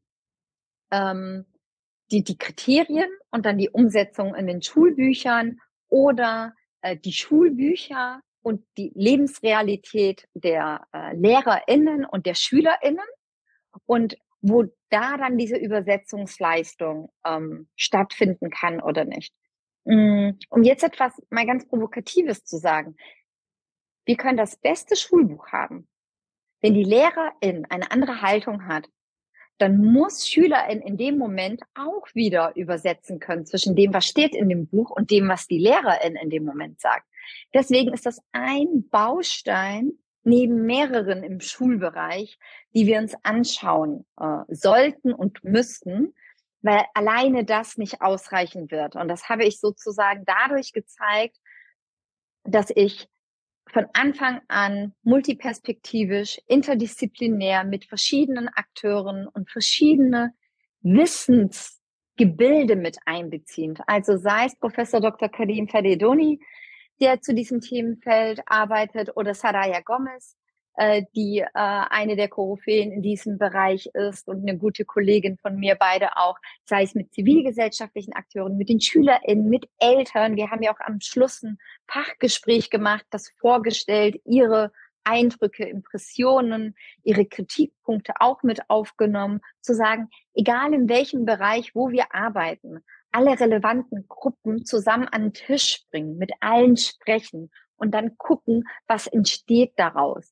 Speaker 1: die Kriterien und dann die Umsetzung in den Schulbüchern oder die Schulbücher und die Lebensrealität der LehrerInnen und der SchülerInnen und wo da dann diese Übersetzungsleistung stattfinden kann oder nicht. Um jetzt etwas mal ganz Provokatives zu sagen. Wir können das beste Schulbuch haben. Wenn die Lehrerin eine andere Haltung hat, dann muss Schülerin in dem Moment auch wieder übersetzen können zwischen dem, was steht in dem Buch und dem, was die Lehrerin in dem Moment sagt. Deswegen ist das ein Baustein neben mehreren im Schulbereich, die wir uns anschauen sollten und müssten, weil alleine das nicht ausreichen wird. Und das habe ich sozusagen dadurch gezeigt, dass ich von Anfang an multiperspektivisch, interdisziplinär mit verschiedenen Akteuren und verschiedene Wissensgebilde mit einbeziehend. Also sei es Professor Dr. Karim Fadedoni, der zu diesem Themenfeld arbeitet, oder Saraya Gomez, die eine der Koryphäen in diesem Bereich ist und eine gute Kollegin von mir, beide auch, sei es mit zivilgesellschaftlichen Akteuren, mit den SchülerInnen, mit Eltern. Wir haben ja auch am Schluss ein Fachgespräch gemacht, das vorgestellt, ihre Eindrücke, Impressionen, ihre Kritikpunkte auch mit aufgenommen, zu sagen, egal in welchem Bereich, wo wir arbeiten, alle relevanten Gruppen zusammen an den Tisch bringen, mit allen sprechen und dann gucken, was entsteht daraus.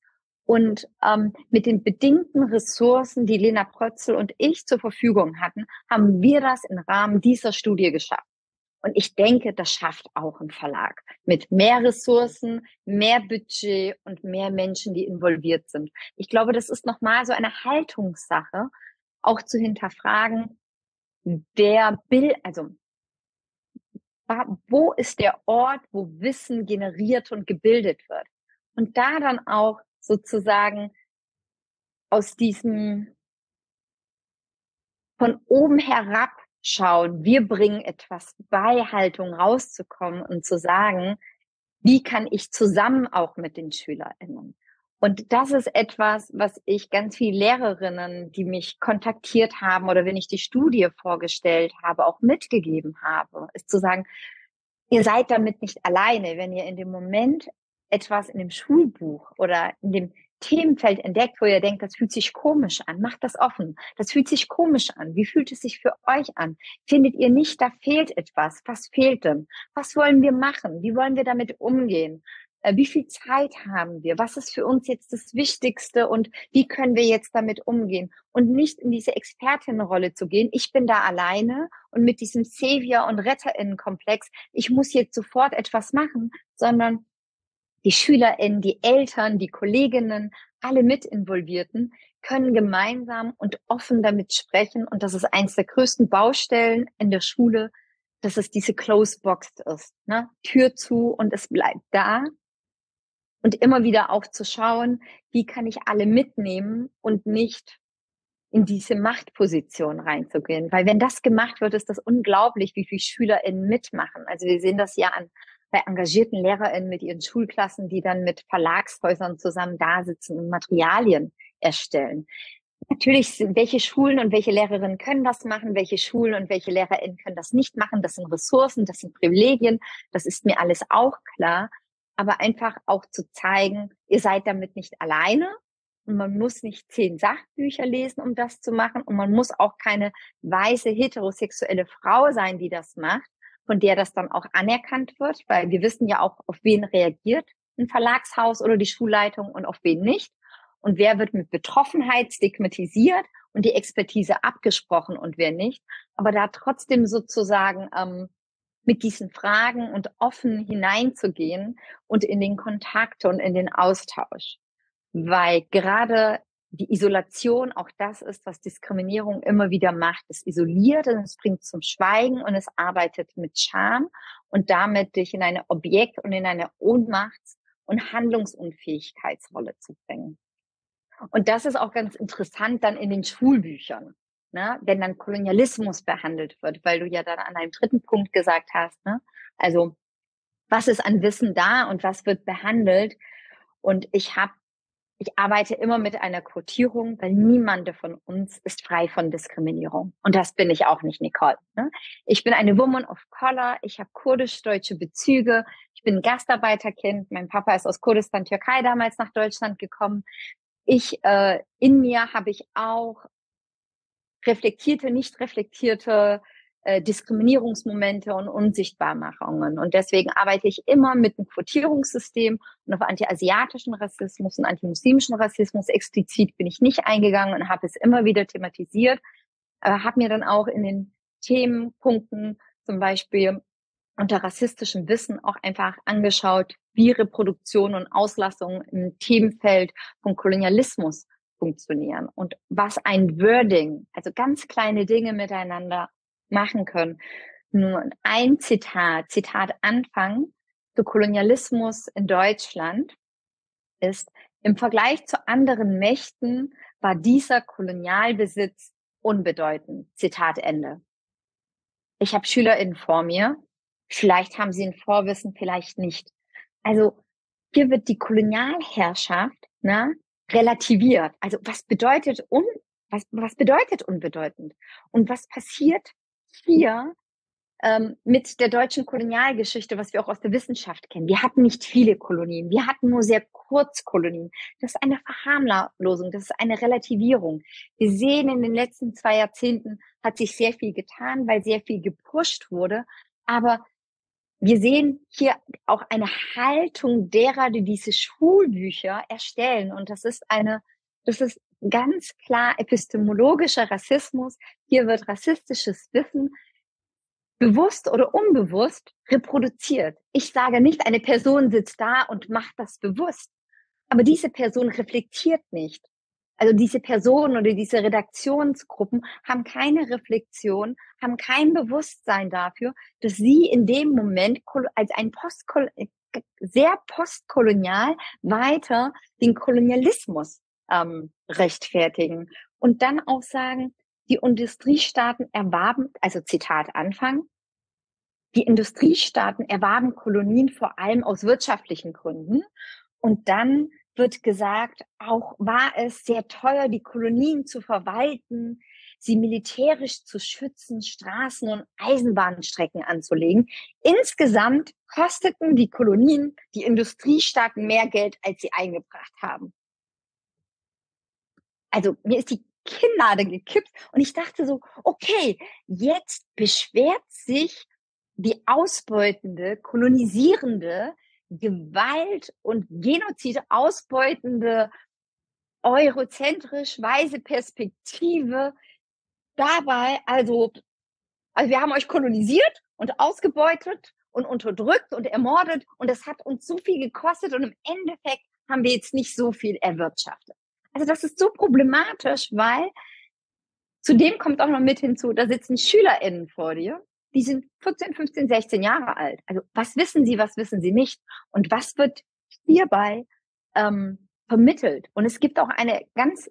Speaker 1: Und mit den bedingten Ressourcen, die Lena Prötzl und ich zur Verfügung hatten, haben wir das im Rahmen dieser Studie geschafft. Und ich denke, das schafft auch ein Verlag mit mehr Ressourcen, mehr Budget und mehr Menschen, die involviert sind. Ich glaube, das ist nochmal so eine Haltungssache, auch zu hinterfragen, wo ist der Ort, wo Wissen generiert und gebildet wird? Und da dann auch sozusagen aus diesem von oben herab schauen, wir bringen etwas bei, Haltung rauszukommen und zu sagen, wie kann ich zusammen auch mit den SchülerInnen? Und das ist etwas, was ich ganz viele Lehrerinnen, die mich kontaktiert haben oder wenn ich die Studie vorgestellt habe, auch mitgegeben habe, ist zu sagen, ihr seid damit nicht alleine, wenn ihr in dem Moment etwas in dem Schulbuch oder in dem Themenfeld entdeckt, wo ihr denkt, das fühlt sich komisch an, macht das offen. Das fühlt sich komisch an. Wie fühlt es sich für euch an? Findet ihr nicht, da fehlt etwas? Was fehlt denn? Was wollen wir machen? Wie wollen wir damit umgehen? Wie viel Zeit haben wir? Was ist für uns jetzt das Wichtigste und wie können wir jetzt damit umgehen? Und nicht in diese Expertinnenrolle zu gehen. Ich bin da alleine und mit diesem Savior- und RetterInnen-Komplex, ich muss jetzt sofort etwas machen, sondern die SchülerInnen, die Eltern, die Kolleginnen, alle Mitinvolvierten können gemeinsam und offen damit sprechen. Und das ist eins der größten Baustellen in der Schule, dass es diese Closed Box ist. Ne? Tür zu und es bleibt da. Und immer wieder auch zu schauen, wie kann ich alle mitnehmen und nicht in diese Machtposition reinzugehen. Weil wenn das gemacht wird, ist das unglaublich, wie viele SchülerInnen mitmachen. Also wir sehen das ja bei engagierten LehrerInnen mit ihren Schulklassen, die dann mit Verlagshäusern zusammen da sitzen und Materialien erstellen. Natürlich sind welche Schulen und welche Lehrerinnen können das machen, welche Schulen und welche LehrerInnen können das nicht machen. Das sind Ressourcen, das sind Privilegien, das ist mir alles auch klar. Aber einfach auch zu zeigen, ihr seid damit nicht alleine und man muss nicht 10 Sachbücher lesen, um das zu machen und man muss auch keine weiße heterosexuelle Frau sein, die das macht, von der das dann auch anerkannt wird, weil wir wissen ja auch, auf wen reagiert ein Verlagshaus oder die Schulleitung und auf wen nicht. Und wer wird mit Betroffenheit stigmatisiert und die Expertise abgesprochen und wer nicht. Aber da trotzdem sozusagen mit diesen Fragen und offen hineinzugehen und in den Kontakt und in den Austausch. Weil gerade die Isolation auch das ist, was Diskriminierung immer wieder macht. Es isoliert und es bringt zum Schweigen und es arbeitet mit Scham und damit dich in eine Objekt- und in eine Ohnmachts- und Handlungsunfähigkeitsrolle zu bringen. Und das ist auch ganz interessant dann in den Schulbüchern, ne? Wenn dann Kolonialismus behandelt wird, weil du ja dann an einem dritten Punkt gesagt hast, ne? Also was ist an Wissen da und was wird behandelt? Und ich arbeite immer mit einer Quotierung, weil niemand von uns ist frei von Diskriminierung. Und das bin ich auch nicht, Nicole. Ne? Ich bin eine Woman of Color, ich habe kurdisch-deutsche Bezüge, ich bin ein Gastarbeiterkind, mein Papa ist aus Kurdistan, Türkei damals nach Deutschland gekommen. In mir habe ich auch reflektierte, nicht reflektierte Diskriminierungsmomente und Unsichtbarmachungen. Und deswegen arbeite ich immer mit einem Quotierungssystem und auf anti-asiatischen Rassismus und antimuslimischen Rassismus. Explizit bin ich nicht eingegangen und habe es immer wieder thematisiert, habe mir dann auch in den Themenpunkten zum Beispiel unter rassistischem Wissen auch einfach angeschaut, wie Reproduktion und Auslassung im Themenfeld von Kolonialismus funktionieren und was ein Wording, also ganz kleine Dinge miteinander machen können. Nur ein Zitat Anfang zu Kolonialismus in Deutschland ist, im Vergleich zu anderen Mächten war dieser Kolonialbesitz unbedeutend. Zitat Ende. Ich habe SchülerInnen vor mir, vielleicht haben sie ein Vorwissen, vielleicht nicht. Also hier wird die Kolonialherrschaft relativiert. Also was bedeutet unbedeutend? Und was passiert hier mit der deutschen Kolonialgeschichte, was wir auch aus der Wissenschaft kennen? Wir hatten nicht viele Kolonien, wir hatten nur sehr kurz Kolonien. Das ist eine Verharmlosung, das ist eine Relativierung. Wir sehen, in den letzten 2 Jahrzehnten hat sich sehr viel getan, weil sehr viel gepusht wurde. Aber wir sehen hier auch eine Haltung derer, die diese Schulbücher erstellen. Und das ist ganz klar epistemologischer Rassismus. Hier wird rassistisches Wissen bewusst oder unbewusst reproduziert. Ich sage nicht, eine Person sitzt da und macht das bewusst, aber diese Person reflektiert nicht. Also diese Personen oder diese Redaktionsgruppen haben keine Reflexion, haben kein Bewusstsein dafür, dass sie in dem Moment als ein sehr postkolonial weiter den Kolonialismus rechtfertigen und dann auch sagen, die Industriestaaten erwarben, also Zitat Anfang, die Industriestaaten erwarben Kolonien vor allem aus wirtschaftlichen Gründen. Und dann wird gesagt, auch war es sehr teuer, die Kolonien zu verwalten, sie militärisch zu schützen, Straßen- und Eisenbahnstrecken anzulegen. Insgesamt kosteten die Kolonien die Industriestaaten mehr Geld, als sie eingebracht haben. Also mir ist die Kinnlade gekippt und ich dachte so, okay, jetzt beschwert sich die ausbeutende, kolonisierende, Gewalt und Genozide ausbeutende, eurozentrisch weise Perspektive dabei, also wir haben euch kolonisiert und ausgebeutet und unterdrückt und ermordet und das hat uns so viel gekostet und im Endeffekt haben wir jetzt nicht so viel erwirtschaftet. Also das ist so problematisch, weil zudem kommt auch noch mit hinzu, da sitzen SchülerInnen vor dir, die sind 14, 15, 16 Jahre alt. Also was wissen sie nicht? Und was wird hierbei vermittelt? Und es gibt auch eine ganz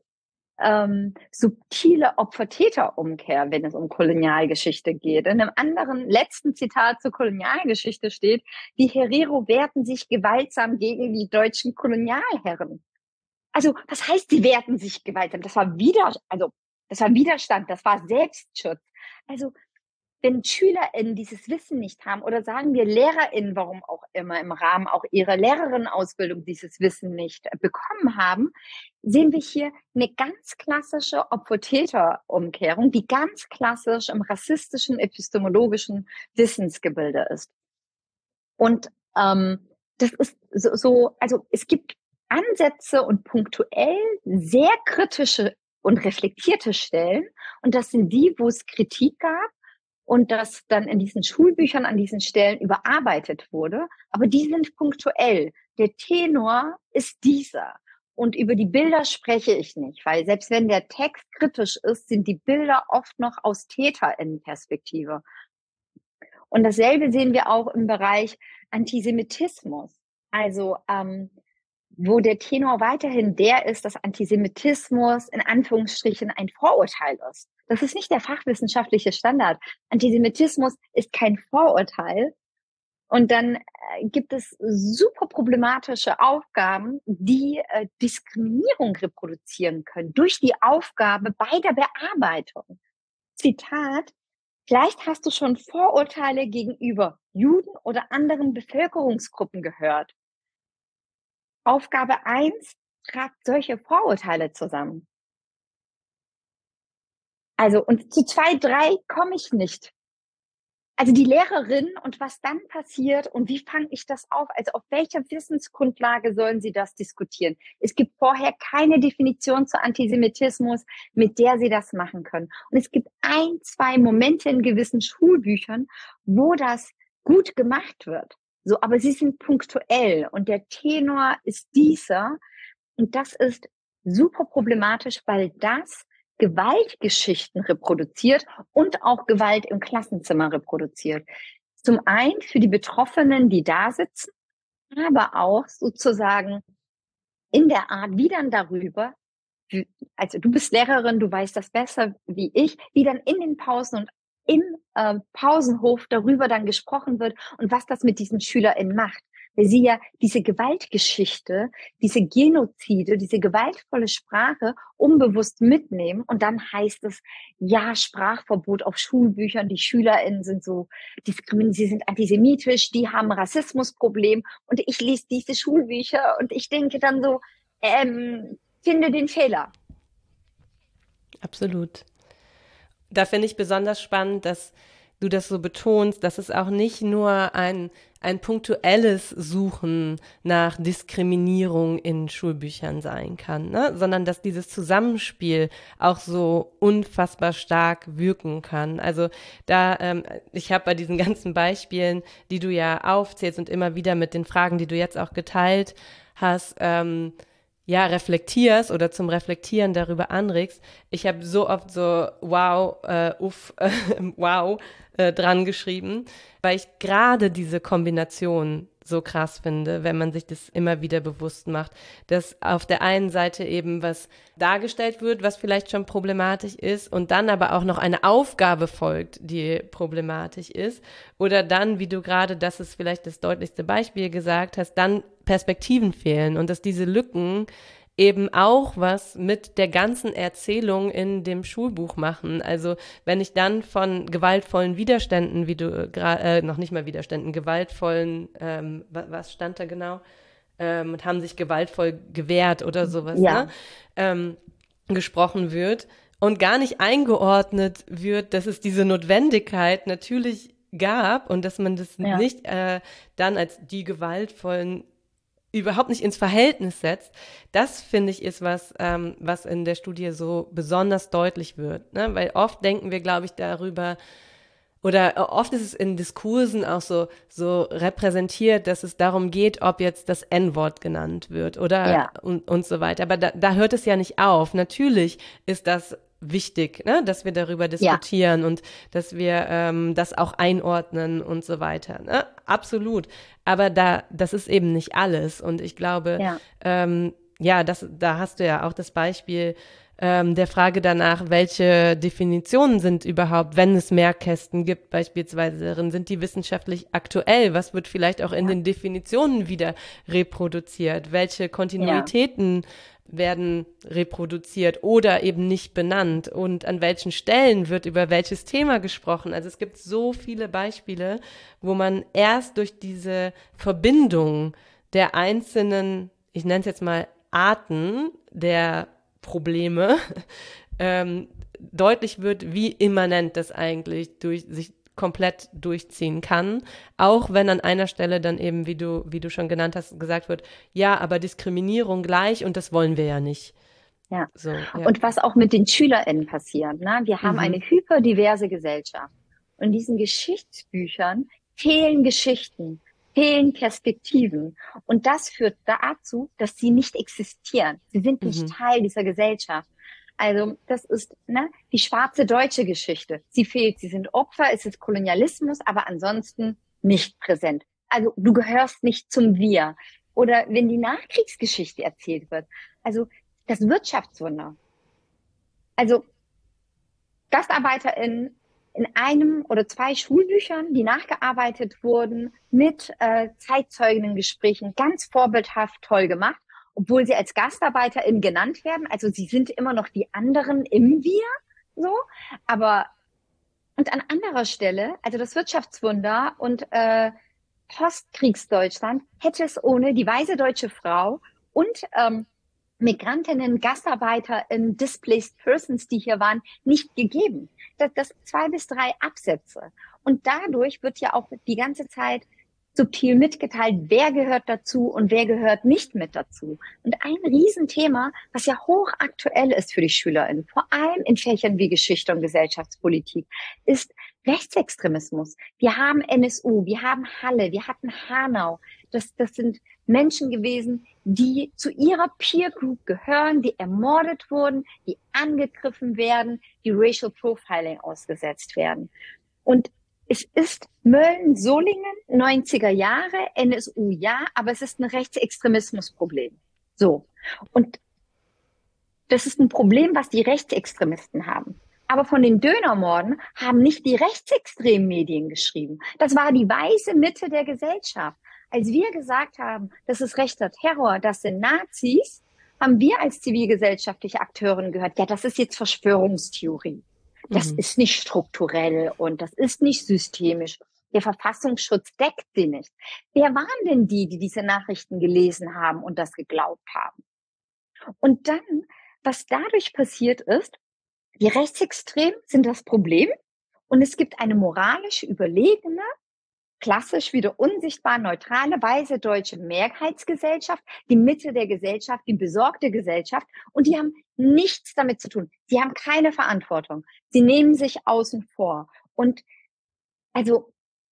Speaker 1: subtile Opfer-Täter-Umkehr, wenn es um Kolonialgeschichte geht. In einem anderen letzten Zitat zur Kolonialgeschichte steht, die Herero wehrten sich gewaltsam gegen die deutschen Kolonialherren. Also, was heißt, sie wehrten sich gewaltsam? Das war Widerstand, das war Selbstschutz. Also, wenn SchülerInnen dieses Wissen nicht haben oder sagen wir LehrerInnen, warum auch immer im Rahmen auch ihrer Lehrerinnenausbildung dieses Wissen nicht bekommen haben, sehen wir hier eine ganz klassische Opfer-Täter-Umkehrung, die ganz klassisch im rassistischen, epistemologischen Wissensgebilde ist. Und das ist also es gibt Ansätze und punktuell sehr kritische und reflektierte Stellen. Und das sind die, wo es Kritik gab und das dann in diesen Schulbüchern an diesen Stellen überarbeitet wurde. Aber die sind punktuell. Der Tenor ist dieser. Und über die Bilder spreche ich nicht, weil selbst wenn der Text kritisch ist, sind die Bilder oft noch aus TäterInnen-Perspektive. Und dasselbe sehen wir auch im Bereich Antisemitismus. Also wo der Tenor weiterhin der ist, dass Antisemitismus in Anführungsstrichen ein Vorurteil ist. Das ist nicht der fachwissenschaftliche Standard. Antisemitismus ist kein Vorurteil. Und dann gibt es super problematische Aufgaben, die Diskriminierung reproduzieren können durch die Aufgabe bei der Bearbeitung. Zitat: Vielleicht hast du schon Vorurteile gegenüber Juden oder anderen Bevölkerungsgruppen gehört. Aufgabe 1 tragt solche Vorurteile zusammen. Also, und zu 2, 3 komme ich nicht. Also die Lehrerin und was dann passiert und wie fange ich das auf? Also auf welcher Wissensgrundlage sollen sie das diskutieren? Es gibt vorher keine Definition zu Antisemitismus, mit der sie das machen können. Und es gibt 1, 2 Momente in gewissen Schulbüchern, wo das gut gemacht wird. So, aber sie sind punktuell und der Tenor ist dieser. Und das ist super problematisch, weil das Gewaltgeschichten reproduziert und auch Gewalt im Klassenzimmer reproduziert. Zum einen für die Betroffenen, die da sitzen, aber auch sozusagen in der Art, wie dann darüber, also du bist Lehrerin, du weißt das besser wie ich, wie dann in den Pausen und im Pausenhof darüber dann gesprochen wird und was das mit diesen SchülerInnen macht. Weil sie ja diese Gewaltgeschichte, diese Genozide, diese gewaltvolle Sprache unbewusst mitnehmen und dann heißt es, ja, Sprachverbot auf Schulbüchern, die SchülerInnen sind so diskriminiert, sie sind antisemitisch, die haben ein Rassismusproblem und ich lese diese Schulbücher und ich denke dann so, finde den Fehler.
Speaker 3: Absolut. Da finde ich besonders spannend, dass du das so betonst, dass es auch nicht nur ein punktuelles Suchen nach Diskriminierung in Schulbüchern sein kann, ne? Sondern dass dieses Zusammenspiel auch so unfassbar stark wirken kann. Also ich habe bei diesen ganzen Beispielen, die du ja aufzählst und immer wieder mit den Fragen, die du jetzt auch geteilt hast, reflektierst oder zum Reflektieren darüber anregst. Ich habe so oft so wow dran geschrieben, weil ich gerade diese Kombination so krass finde, wenn man sich das immer wieder bewusst macht, dass auf der einen Seite eben was dargestellt wird, was vielleicht schon problematisch ist und dann aber auch noch eine Aufgabe folgt, die problematisch ist oder dann, wie du gerade, das ist vielleicht das deutlichste Beispiel gesagt hast, dann Perspektiven fehlen und dass diese Lücken eben auch was mit der ganzen Erzählung in dem Schulbuch machen. Also wenn ich dann von gewaltvollen Widerständen, wie du noch nicht mal Widerständen, gewaltvollen, was stand da genau? Und haben sich gewaltvoll gewehrt oder sowas,
Speaker 1: ja.
Speaker 3: ne? Gesprochen wird und gar nicht eingeordnet wird, dass es diese Notwendigkeit natürlich gab und dass man das nicht dann als die gewaltvollen überhaupt nicht ins Verhältnis setzt, das finde ich ist was, was in der Studie so besonders deutlich wird, ne? Weil oft denken wir, glaube ich, darüber, oder oft ist es in Diskursen auch so repräsentiert, dass es darum geht, ob jetzt das N-Wort genannt wird oder und so weiter. Aber da hört es ja nicht auf. Natürlich ist das wichtig, ne, dass wir darüber diskutieren und dass wir das auch einordnen und so weiter. Ne? Absolut. Aber das ist eben nicht alles. Und ich glaube, da hast du ja auch das Beispiel der Frage danach, welche Definitionen sind überhaupt, wenn es Merkkästen gibt beispielsweise darin, sind die wissenschaftlich aktuell? Was wird vielleicht auch in den Definitionen wieder reproduziert? Welche Kontinuitäten werden reproduziert oder eben nicht benannt? Und an welchen Stellen wird über welches Thema gesprochen? Also es gibt so viele Beispiele, wo man erst durch diese Verbindung der einzelnen, ich nenne es jetzt mal Arten der Probleme deutlich wird, wie immanent das eigentlich sich komplett durchziehen kann, auch wenn an einer Stelle dann eben, wie du schon genannt hast, gesagt wird, ja, aber Diskriminierung gleich und das wollen wir ja nicht.
Speaker 1: Ja. So, ja. Und was auch mit den SchülerInnen passiert, ne? Wir haben eine hyperdiverse Gesellschaft und in diesen Geschichtsbüchern fehlen Geschichten, fehlen Perspektiven. Und das führt dazu, dass sie nicht existieren. Sie sind nicht Teil dieser Gesellschaft. Also das ist die schwarze deutsche Geschichte. Sie fehlt, sie sind Opfer, es ist Kolonialismus, aber ansonsten nicht präsent. Also du gehörst nicht zum Wir. Oder wenn die Nachkriegsgeschichte erzählt wird, also das Wirtschaftswunder. Also GastarbeiterInnen in einem oder zwei Schulbüchern, die nachgearbeitet wurden, mit Zeitzeuginnengesprächen, ganz vorbildhaft toll gemacht, obwohl sie als GastarbeiterInnen genannt werden. Also sie sind immer noch die anderen im Wir, so. Aber, und an anderer Stelle, also das Wirtschaftswunder und Postkriegsdeutschland hätte es ohne die weise deutsche Frau und Migrantinnen, GastarbeiterInnen, Displaced Persons, die hier waren, nicht gegeben. Das 2 bis 3 Absätze. Und dadurch wird ja auch die ganze Zeit subtil mitgeteilt, wer gehört dazu und wer gehört nicht mit dazu. Und ein Riesenthema, was ja hochaktuell ist für die SchülerInnen, vor allem in Fächern wie Geschichte und Gesellschaftspolitik, ist Rechtsextremismus. Wir haben NSU, wir haben Halle, wir hatten Hanau. Das sind Menschen gewesen, die zu ihrer Peer Group gehören, die ermordet wurden, die angegriffen werden, die Racial Profiling ausgesetzt werden. Und es ist Mölln-Solingen, 90er Jahre, NSU ja, aber es ist ein Rechtsextremismusproblem. So. Und das ist ein Problem, was die Rechtsextremisten haben. Aber von den Dönermorden haben nicht die rechtsextremen Medien geschrieben. Das war die weiße Mitte der Gesellschaft. Als wir gesagt haben, das ist rechter Terror, das sind Nazis, haben wir als zivilgesellschaftliche Akteurin gehört, ja, das ist jetzt Verschwörungstheorie. Das ist nicht strukturell und das ist nicht systemisch. Der Verfassungsschutz deckt sie nicht. Wer waren denn die diese Nachrichten gelesen haben und das geglaubt haben? Und dann, was dadurch passiert ist, die Rechtsextremen sind das Problem Und es gibt eine moralisch überlegene, klassisch wieder unsichtbar neutrale, weiße deutsche Mehrheitsgesellschaft, die Mitte der Gesellschaft, die besorgte Gesellschaft. Und die haben nichts damit zu tun. Sie haben keine Verantwortung. Sie nehmen sich außen vor. Und also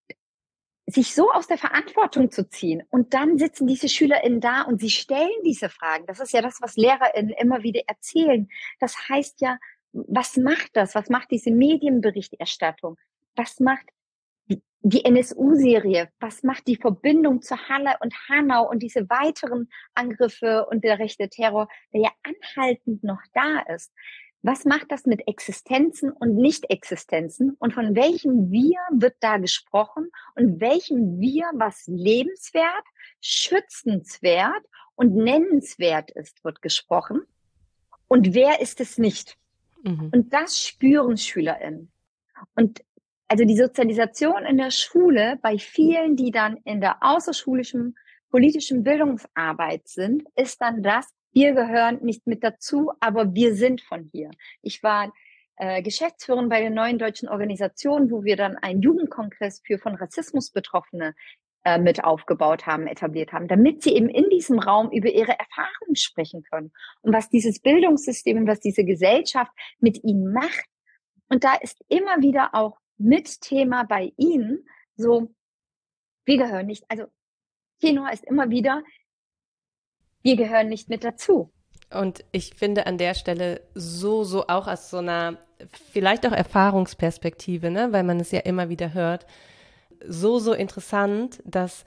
Speaker 1: sich so aus der Verantwortung zu ziehen und dann sitzen diese SchülerInnen da und sie stellen diese Fragen. Das ist ja das, was LehrerInnen immer wieder erzählen. Das heißt ja, was macht das? Was macht diese Medienberichterstattung? Was macht die NSU-Serie? Was macht die Verbindung zu Halle und Hanau und diese weiteren Angriffe und der rechte Terror, der ja anhaltend noch da ist? Was macht das mit Existenzen und Nicht-Existenzen? Und von welchem Wir wird da gesprochen? Und welchem Wir, was lebenswert, schützenswert und nennenswert ist, wird gesprochen? Und wer ist es nicht? Und das spüren SchülerInnen. Und also die Sozialisation in der Schule bei vielen, die dann in der außerschulischen politischen Bildungsarbeit sind, ist dann das, wir gehören nicht mit dazu, aber wir sind von hier. Ich war Geschäftsführerin bei der Neuen Deutschen Organisation, wo wir dann einen Jugendkongress für von Rassismus Betroffene mit aufgebaut haben, etabliert haben, damit sie eben in diesem Raum über ihre Erfahrungen sprechen können und was dieses Bildungssystem und was diese Gesellschaft mit ihnen macht. Und da ist immer wieder auch mit Thema bei ihnen so, wir gehören nicht, also Tenor ist immer wieder, wir gehören nicht mit dazu.
Speaker 3: Und ich finde an der Stelle so auch aus so einer vielleicht auch Erfahrungsperspektive, ne, weil man es ja immer wieder hört, so interessant, dass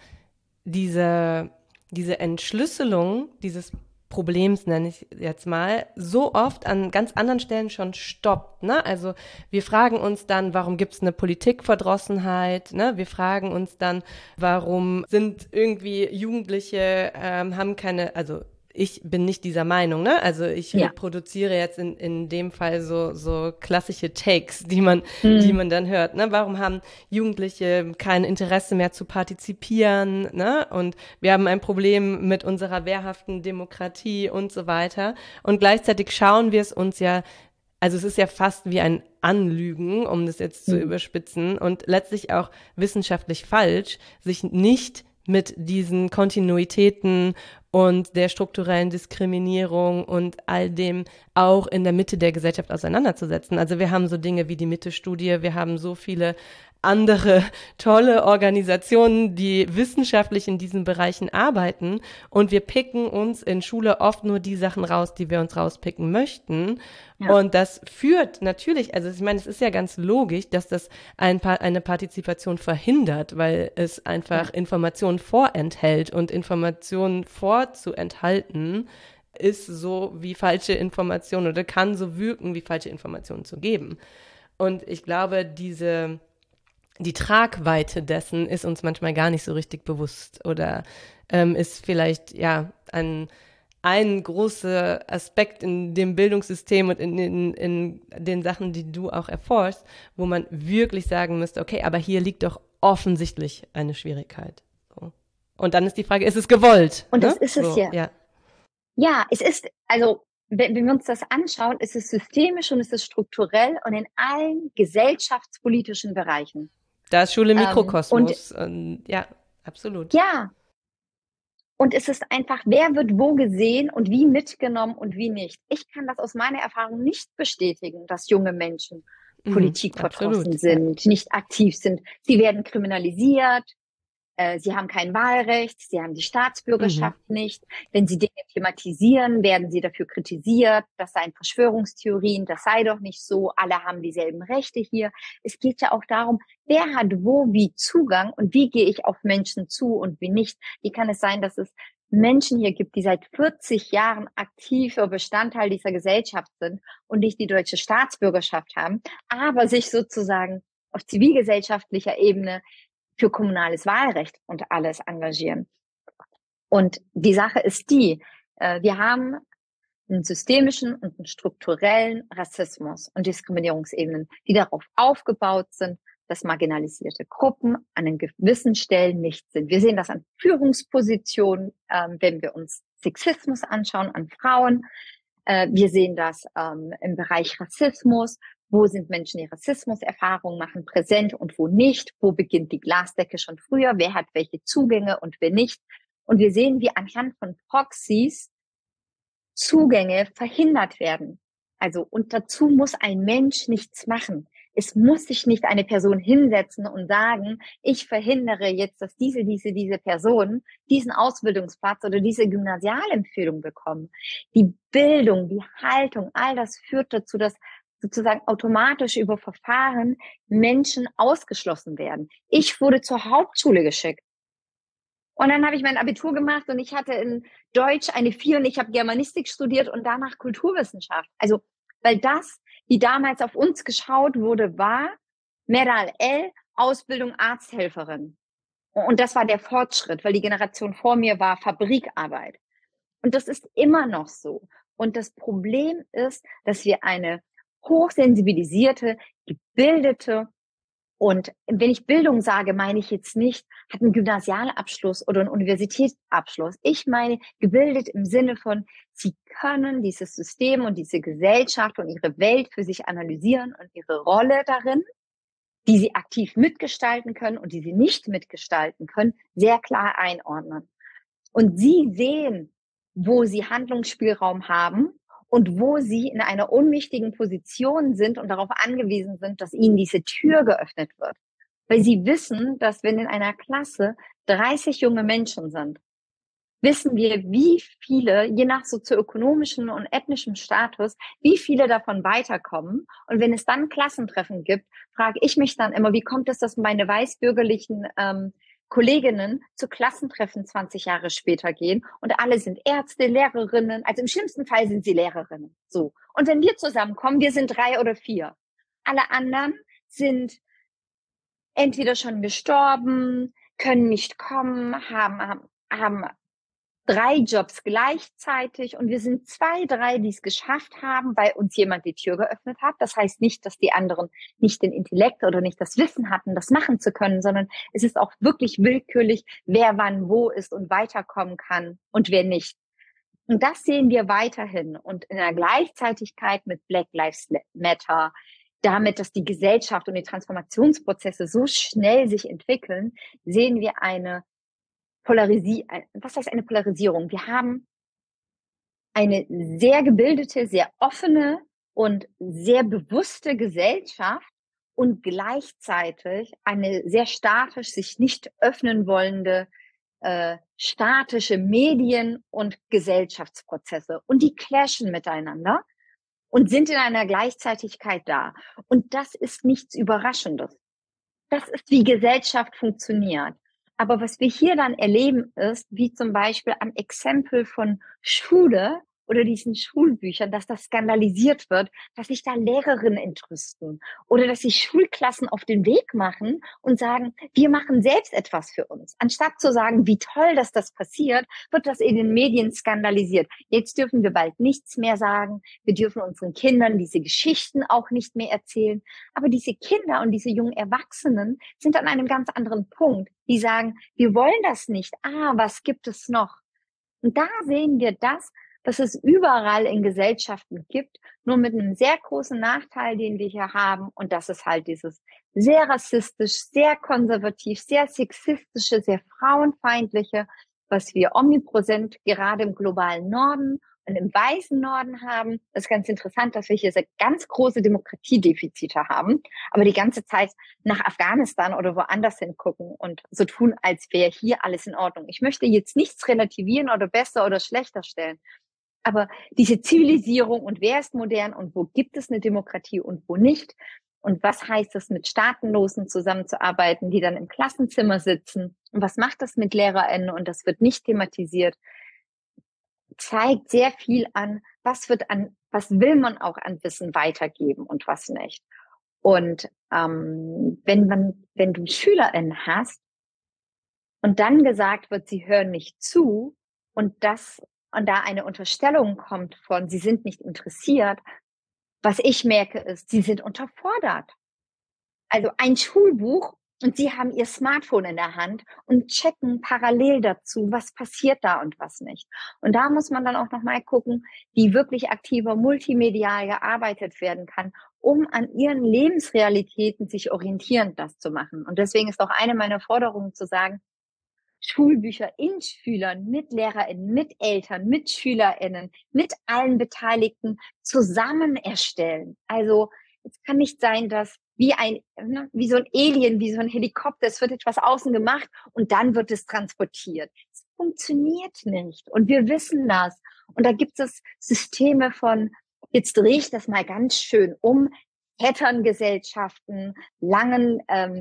Speaker 3: diese Entschlüsselung dieses Problems, nenne ich jetzt mal, so oft an ganz anderen Stellen schon stoppt. Ne? Also wir fragen uns dann, warum gibt es eine Politikverdrossenheit? Ne? Wir fragen uns dann, warum sind irgendwie Jugendliche, haben keine, also ich bin nicht dieser Meinung, ne? Also ich reproduziere jetzt in dem Fall so klassische Takes, die man dann hört, ne? Warum haben Jugendliche kein Interesse mehr zu partizipieren, ne? Und wir haben ein Problem mit unserer wehrhaften Demokratie und so weiter. Und gleichzeitig schauen wir es uns ja, also es ist ja fast wie ein Anlügen, um das jetzt zu überspitzen und letztlich auch wissenschaftlich falsch, sich nicht mit diesen Kontinuitäten und der strukturellen Diskriminierung und all dem auch in der Mitte der Gesellschaft auseinanderzusetzen. Also wir haben so Dinge wie die Mitte-Studie, wir haben so viele andere tolle Organisationen, die wissenschaftlich in diesen Bereichen arbeiten und wir picken uns in Schule oft nur die Sachen raus, die wir uns rauspicken möchten. Ja. Und das führt natürlich, also ich meine, es ist ja ganz logisch, dass das eine Partizipation verhindert, weil es einfach Informationen vorenthält und Informationen vorzuenthalten ist so wie falsche Informationen oder kann so wirken, wie falsche Informationen zu geben. Und ich glaube, die Tragweite dessen ist uns manchmal gar nicht so richtig bewusst oder ist vielleicht ja ein großer Aspekt in dem Bildungssystem und in den Sachen, die du auch erforschst, wo man wirklich sagen müsste, okay, aber hier liegt doch offensichtlich eine Schwierigkeit. So. Und dann ist die Frage, ist es gewollt?
Speaker 1: Und das ist es so, ja. Ja, es ist, also wenn wir uns das anschauen, ist es systemisch und ist es strukturell und in allen gesellschaftspolitischen Bereichen.
Speaker 3: Da ist Schule Mikrokosmos. Ja, absolut.
Speaker 1: Ja. Und es ist einfach, wer wird wo gesehen und wie mitgenommen und wie nicht. Ich kann das aus meiner Erfahrung nicht bestätigen, dass junge Menschen politikverdrossen sind, nicht aktiv sind. Sie werden kriminalisiert. Sie haben kein Wahlrecht, sie haben die Staatsbürgerschaft nicht. Wenn sie Dinge thematisieren, werden sie dafür kritisiert. Das seien Verschwörungstheorien, das sei doch nicht so. Alle haben dieselben Rechte hier. Es geht ja auch darum, wer hat wo wie Zugang und wie gehe ich auf Menschen zu und wie nicht. Wie kann es sein, dass es Menschen hier gibt, die seit 40 Jahren aktiver Bestandteil dieser Gesellschaft sind und nicht die deutsche Staatsbürgerschaft haben, aber sich sozusagen auf zivilgesellschaftlicher Ebene für kommunales Wahlrecht und alles engagieren. Und die Sache ist die, wir haben einen systemischen und einen strukturellen Rassismus und Diskriminierungsebenen, die darauf aufgebaut sind, dass marginalisierte Gruppen an den gewissen Stellen nicht sind. Wir sehen das an Führungspositionen, wenn wir uns Sexismus anschauen, an Frauen. Wir sehen das im Bereich Rassismus, Wo sind Menschen, die Rassismuserfahrungen machen, präsent und wo nicht? Wo beginnt die Glasdecke schon früher? Wer hat welche Zugänge und wer nicht? Und wir sehen, wie anhand von Proxys Zugänge verhindert werden. Also, und dazu muss ein Mensch nichts machen. Es muss sich nicht eine Person hinsetzen und sagen, ich verhindere jetzt, dass diese Person diesen Ausbildungsplatz oder diese Gymnasialempfehlung bekommen. Die Bildung, die Haltung, all das führt dazu, dass sozusagen automatisch über Verfahren Menschen ausgeschlossen werden. Ich wurde zur Hauptschule geschickt. Und dann habe ich mein Abitur gemacht und ich hatte in Deutsch eine 4 und ich habe Germanistik studiert und danach Kulturwissenschaft. Also, weil das, wie damals auf uns geschaut wurde, war Meral El, Ausbildung Arzthelferin. Und das war der Fortschritt, weil die Generation vor mir war Fabrikarbeit. Und das ist immer noch so. Und das Problem ist, dass wir eine hochsensibilisierte, gebildete, und wenn ich Bildung sage, meine ich jetzt nicht, hat einen Gymnasialabschluss oder einen Universitätsabschluss. Ich meine gebildet im Sinne von, sie können dieses System und diese Gesellschaft und ihre Welt für sich analysieren und ihre Rolle darin, die sie aktiv mitgestalten können und die sie nicht mitgestalten können, sehr klar einordnen. Und sie sehen, wo sie Handlungsspielraum haben und wo sie in einer unwichtigen Position sind und darauf angewiesen sind, dass ihnen diese Tür geöffnet wird. Weil sie wissen, dass wenn in einer Klasse 30 junge Menschen sind, wissen wir, wie viele, je nach sozioökonomischem und ethnischem Status, wie viele davon weiterkommen. Und wenn es dann Klassentreffen gibt, frage ich mich dann immer, wie kommt es, dass meine weißbürgerlichen Kolleginnen zu Klassentreffen 20 Jahre später gehen und alle sind Ärzte, Lehrerinnen, also im schlimmsten Fall sind sie Lehrerinnen. So. Und wenn wir zusammenkommen, wir sind 3 oder 4. Alle anderen sind entweder schon gestorben, können nicht kommen, haben 3 Jobs gleichzeitig und wir sind 2, 3, die es geschafft haben, weil uns jemand die Tür geöffnet hat. Das heißt nicht, dass die anderen nicht den Intellekt oder nicht das Wissen hatten, das machen zu können, sondern es ist auch wirklich willkürlich, wer wann wo ist und weiterkommen kann und wer nicht. Und das sehen wir weiterhin. Und in der Gleichzeitigkeit mit Black Lives Matter, damit, dass die Gesellschaft und die Transformationsprozesse so schnell sich entwickeln, sehen wir was heißt eine Polarisierung? Wir haben eine sehr gebildete, sehr offene und sehr bewusste Gesellschaft und gleichzeitig eine sehr statisch sich nicht öffnen wollende, statische Medien- und Gesellschaftsprozesse. Und die clashen miteinander und sind in einer Gleichzeitigkeit da. Und das ist nichts Überraschendes. Das ist, wie Gesellschaft funktioniert. Aber was wir hier dann erleben ist, wie zum Beispiel am Exempel von Schule oder diesen Schulbüchern, dass das skandalisiert wird, dass sich da Lehrerinnen entrüsten oder dass sich Schulklassen auf den Weg machen und sagen, wir machen selbst etwas für uns. Anstatt zu sagen, wie toll, dass das passiert, wird das in den Medien skandalisiert. Jetzt dürfen wir bald nichts mehr sagen. Wir dürfen unseren Kindern diese Geschichten auch nicht mehr erzählen. Aber diese Kinder und diese jungen Erwachsenen sind an einem ganz anderen Punkt. Die sagen, wir wollen das nicht. Was gibt es noch? Und da sehen wir das, was es überall in Gesellschaften gibt, nur mit einem sehr großen Nachteil, den wir hier haben. Und das ist halt dieses sehr rassistisch, sehr konservativ, sehr sexistische, sehr frauenfeindliche, was wir omnipräsent gerade im globalen Norden und im weißen Norden haben. Das ist ganz interessant, dass wir hier sehr ganz große Demokratiedefizite haben, aber die ganze Zeit nach Afghanistan oder woanders hingucken und so tun, als wäre hier alles in Ordnung. Ich möchte jetzt nichts relativieren oder besser oder schlechter stellen. Aber diese Zivilisierung und wer ist modern und wo gibt es eine Demokratie und wo nicht? Und was heißt es, mit Staatenlosen zusammenzuarbeiten, die dann im Klassenzimmer sitzen? Und was macht das mit LehrerInnen? Und das wird nicht thematisiert. Zeigt sehr viel an, was will man auch an Wissen weitergeben und was nicht. Und wenn du SchülerInnen hast und dann gesagt wird, sie hören nicht zu und da eine Unterstellung kommt von, sie sind nicht interessiert, was ich merke ist, sie sind unterfordert. Also ein Schulbuch und sie haben ihr Smartphone in der Hand und checken parallel dazu, was passiert da und was nicht. Und da muss man dann auch nochmal gucken, wie wirklich aktiver multimedial gearbeitet werden kann, um an ihren Lebensrealitäten sich orientierend das zu machen. Und deswegen ist auch eine meiner Forderungen zu sagen, Schulbücher in Schülern, mit LehrerInnen, mit Eltern, mit SchülerInnen, mit allen Beteiligten zusammen erstellen. Also es kann nicht sein, dass wie so ein Alien, wie so ein Helikopter, es wird etwas außen gemacht und dann wird es transportiert. Es funktioniert nicht und wir wissen das. Und da gibt es Systeme von, jetzt drehe ich das mal ganz schön um, Vetterngesellschaften, langen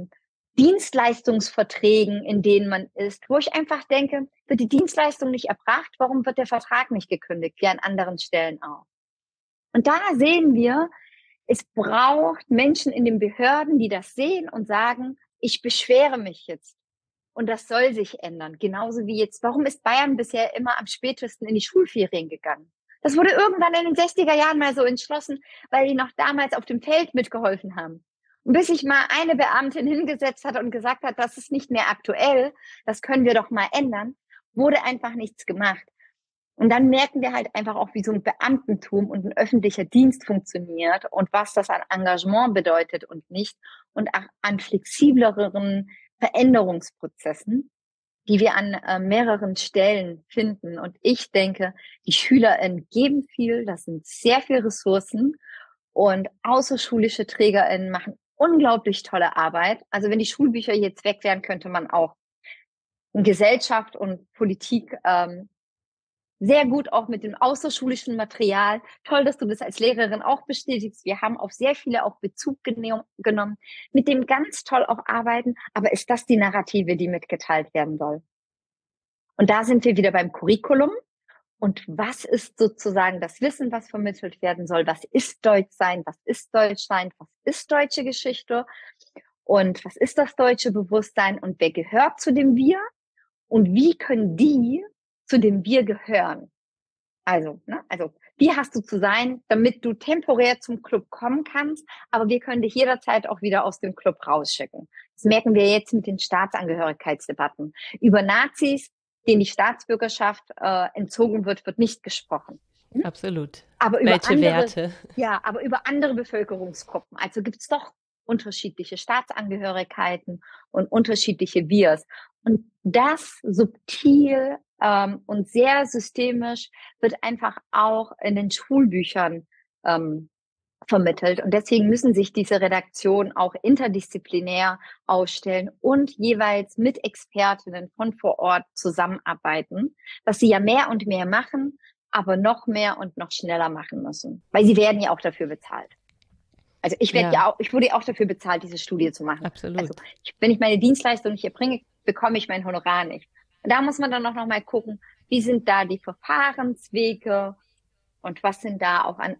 Speaker 1: Dienstleistungsverträgen, in denen man ist, wo ich einfach denke, wird die Dienstleistung nicht erbracht, warum wird der Vertrag nicht gekündigt, wie an anderen Stellen auch. Und da sehen wir, es braucht Menschen in den Behörden, die das sehen und sagen, ich beschwere mich jetzt. Und das soll sich ändern. Genauso wie jetzt, warum ist Bayern bisher immer am spätesten in die Schulferien gegangen? Das wurde irgendwann in den 60er Jahren mal so entschlossen, weil die noch damals auf dem Feld mitgeholfen haben. Und bis sich mal eine Beamtin hingesetzt hat und gesagt hat, das ist nicht mehr aktuell, das können wir doch mal ändern, wurde einfach nichts gemacht. Und dann merken wir halt einfach auch, wie so ein Beamtentum und ein öffentlicher Dienst funktioniert und was das an Engagement bedeutet und nicht und auch an flexibleren Veränderungsprozessen, die wir an mehreren Stellen finden. Und ich denke, die SchülerInnen geben viel, das sind sehr viele Ressourcen und außerschulische TrägerInnen machen unglaublich tolle Arbeit. Also wenn die Schulbücher jetzt weg wären, könnte man auch in Gesellschaft und Politik sehr gut auch mit dem außerschulischen Material. Toll, dass du das als Lehrerin auch bestätigst. Wir haben auf sehr viele auch Bezug genommen, mit dem ganz toll auch arbeiten. Aber ist das die Narrative, die mitgeteilt werden soll? Und da sind wir wieder beim Curriculum. Und was ist sozusagen das Wissen, was vermittelt werden soll? Was ist Deutschsein? Was ist Deutschland? Was ist deutsche Geschichte? Und was ist das deutsche Bewusstsein? Und wer gehört zu dem Wir? Und wie können die zu dem Wir gehören? Also wie hast du zu sein, damit du temporär zum Club kommen kannst, aber wir können dich jederzeit auch wieder aus dem Club rausschicken. Das merken wir jetzt mit den Staatsangehörigkeitsdebatten. Über Nazis, denen die Staatsbürgerschaft entzogen wird, wird nicht gesprochen.
Speaker 3: Absolut.
Speaker 1: Aber über
Speaker 3: Welche Werte?
Speaker 1: Ja, aber über andere Bevölkerungsgruppen. Also gibt es doch unterschiedliche Staatsangehörigkeiten und unterschiedliche Wirs. Und das subtil und sehr systemisch wird einfach auch in den Schulbüchern vermittelt. Und deswegen müssen sich diese Redaktionen auch interdisziplinär ausstellen und jeweils mit Expertinnen von vor Ort zusammenarbeiten, was sie ja mehr und mehr machen, aber noch mehr und noch schneller machen müssen. Weil sie werden ja auch dafür bezahlt. Also ich wurde ja auch dafür bezahlt, diese Studie zu machen.
Speaker 3: Absolut.
Speaker 1: Also wenn ich meine Dienstleistung nicht erbringe, bekomme ich mein Honorar nicht. Und da muss man dann noch mal gucken, wie sind da die Verfahrenswege und was sind da auch an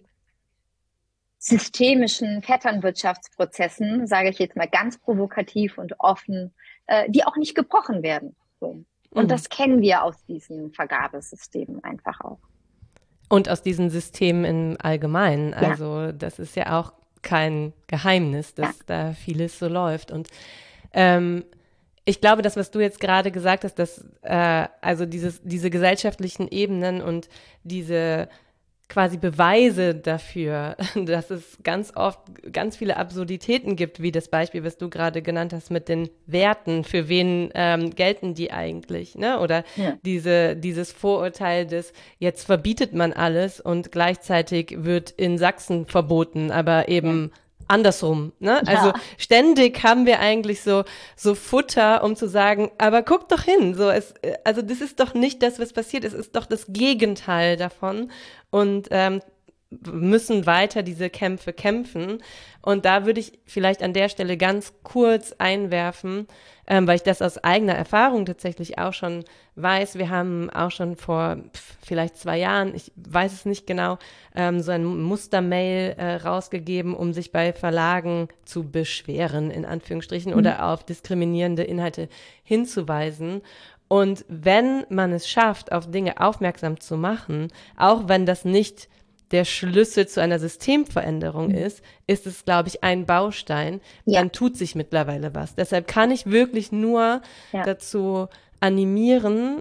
Speaker 1: systemischen Vetternwirtschaftsprozessen, sage ich jetzt mal ganz provokativ und offen, die auch nicht gebrochen werden. So. Und das kennen wir aus diesen Vergabesystemen einfach auch.
Speaker 3: Und aus diesen Systemen im Allgemeinen. Also das ist ja auch kein Geheimnis, dass da vieles so läuft. Und ich glaube, das, was du jetzt gerade gesagt hast, dass also diese gesellschaftlichen Ebenen und diese quasi Beweise dafür, dass es ganz oft ganz viele Absurditäten gibt, wie das Beispiel, was du gerade genannt hast mit den Werten, für wen gelten die eigentlich, ne? Oder dieses Vorurteil des, jetzt verbietet man alles und gleichzeitig wird in Sachsen verboten, aber eben andersrum, ne? Ja. Also ständig haben wir eigentlich so Futter, um zu sagen, aber guck doch hin, also das ist doch nicht das, was passiert, es ist doch das Gegenteil davon und müssen weiter diese Kämpfe kämpfen. Und da würde ich vielleicht an der Stelle ganz kurz einwerfen, weil ich das aus eigener Erfahrung tatsächlich auch schon weiß. Wir haben auch schon vor vielleicht 2 Jahren, ich weiß es nicht genau, so ein Mustermail rausgegeben, um sich bei Verlagen zu beschweren, in Anführungsstrichen, oder auf diskriminierende Inhalte hinzuweisen. Und wenn man es schafft, auf Dinge aufmerksam zu machen, auch wenn das nicht der Schlüssel zu einer Systemveränderung ist es, glaube ich, ein Baustein, dann tut sich mittlerweile was. Deshalb kann ich wirklich nur dazu animieren,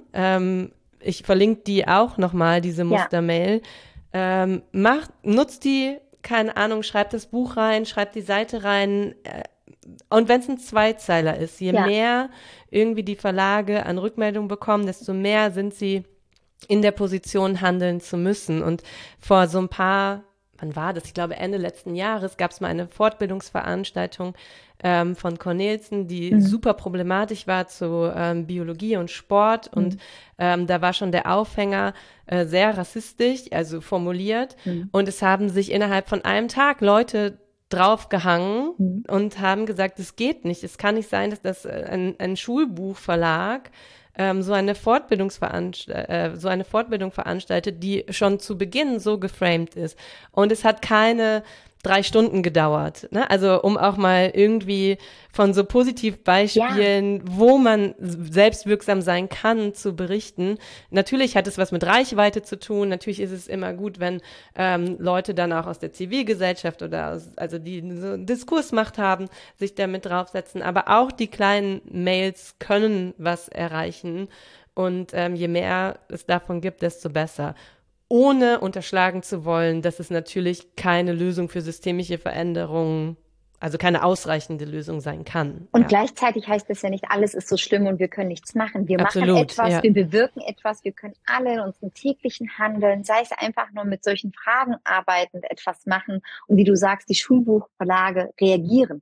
Speaker 3: ich verlinke die auch nochmal, diese Mustermail, nutzt die, keine Ahnung, schreib das Buch rein, schreib die Seite rein. Und wenn es ein Zweizeiler ist, je mehr irgendwie die Verlage an Rückmeldungen bekommen, desto mehr sind sie in der Position, handeln zu müssen. Und vor so ein paar, wann war das? Ich glaube, Ende letzten Jahres gab es mal eine Fortbildungsveranstaltung von Cornelsen, die super problematisch war zu Biologie und Sport. Und da war schon der Aufhänger sehr rassistisch, also formuliert. Und es haben sich innerhalb von einem Tag Leute draufgehangen und haben gesagt, es geht nicht. Es kann nicht sein, dass das ein Schulbuchverlag so eine Fortbildung veranstaltet, die schon zu Beginn so geframed ist. Und es hat keine 3 Stunden gedauert, ne? Also um auch mal irgendwie von so Positivbeispielen, wo man selbstwirksam sein kann, zu berichten. Natürlich hat es was mit Reichweite zu tun. Natürlich ist es immer gut, wenn Leute dann auch aus der Zivilgesellschaft oder die so Diskursmacht haben, sich damit draufsetzen. Aber auch die kleinen Mails können was erreichen. Und je mehr es davon gibt, desto besser. Ohne unterschlagen zu wollen, dass es natürlich keine Lösung für systemische Veränderungen, also keine ausreichende Lösung sein kann.
Speaker 1: Und gleichzeitig heißt es ja nicht, alles ist so schlimm und wir können nichts machen. Wir machen etwas, wir bewirken etwas, wir können alle in unserem täglichen Handeln, sei es einfach nur mit solchen Fragen arbeitend, etwas machen. Und wie du sagst, die Schulbuchverlage reagieren.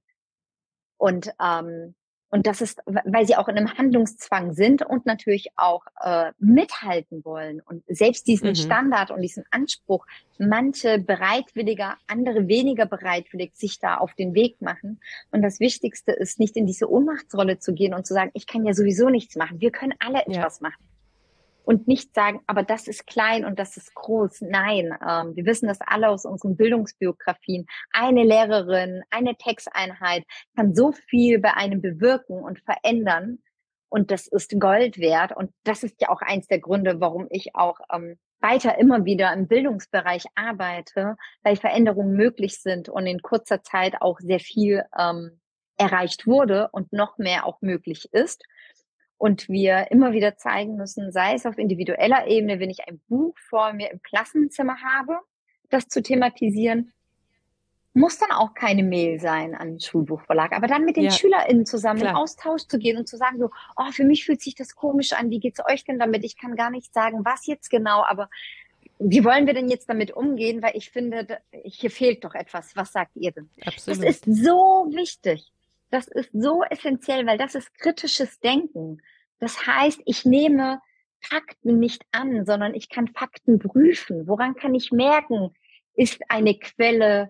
Speaker 1: Und das ist, weil sie auch in einem Handlungszwang sind und natürlich auch mithalten wollen. Und selbst diesen Standard und diesen Anspruch, manche bereitwilliger, andere weniger bereitwillig sich da auf den Weg machen. Und das Wichtigste ist, nicht in diese Ohnmachtsrolle zu gehen und zu sagen, ich kann ja sowieso nichts machen. Wir können alle etwas machen. Und nicht sagen, aber das ist klein und das ist groß. Nein, wir wissen das alle aus unseren Bildungsbiografien. Eine Lehrerin, eine Texteinheit kann so viel bei einem bewirken und verändern. Und das ist Gold wert. Und das ist ja auch eins der Gründe, warum ich auch weiter immer wieder im Bildungsbereich arbeite, weil Veränderungen möglich sind und in kurzer Zeit auch sehr viel erreicht wurde und noch mehr auch möglich ist. Und wir immer wieder zeigen müssen, sei es auf individueller Ebene, wenn ich ein Buch vor mir im Klassenzimmer habe, das zu thematisieren, muss dann auch keine Mail sein an den Schulbuchverlag, aber dann mit den SchülerInnen zusammen in Austausch zu gehen und zu sagen so, oh, für mich fühlt sich das komisch an, wie geht's euch denn damit? Ich kann gar nicht sagen, was jetzt genau, aber wie wollen wir denn jetzt damit umgehen? Weil ich finde, hier fehlt doch etwas. Was sagt ihr denn? Absolut. Das ist so wichtig. Das ist so essentiell, weil das ist kritisches Denken. Das heißt, ich nehme Fakten nicht an, sondern ich kann Fakten prüfen. Woran kann ich merken, ist eine Quelle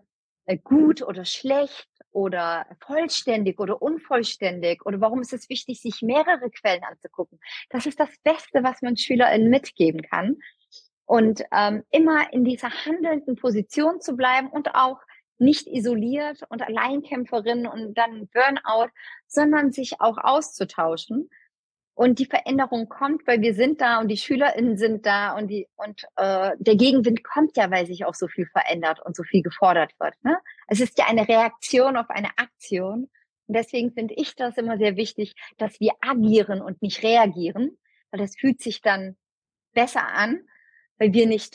Speaker 1: gut oder schlecht oder vollständig oder unvollständig? Oder warum ist es wichtig, sich mehrere Quellen anzugucken? Das ist das Beste, was man SchülerInnen mitgeben kann. Und immer in dieser handelnden Position zu bleiben und auch nicht isoliert und Alleinkämpferin und dann Burnout, sondern sich auch auszutauschen. Und die Veränderung kommt, weil wir sind da und die SchülerInnen sind da und der Gegenwind kommt ja, weil sich auch so viel verändert und so viel gefordert wird. Ne? Es ist ja eine Reaktion auf eine Aktion. Und deswegen finde ich das immer sehr wichtig, dass wir agieren und nicht reagieren, weil das fühlt sich dann besser an, weil wir nicht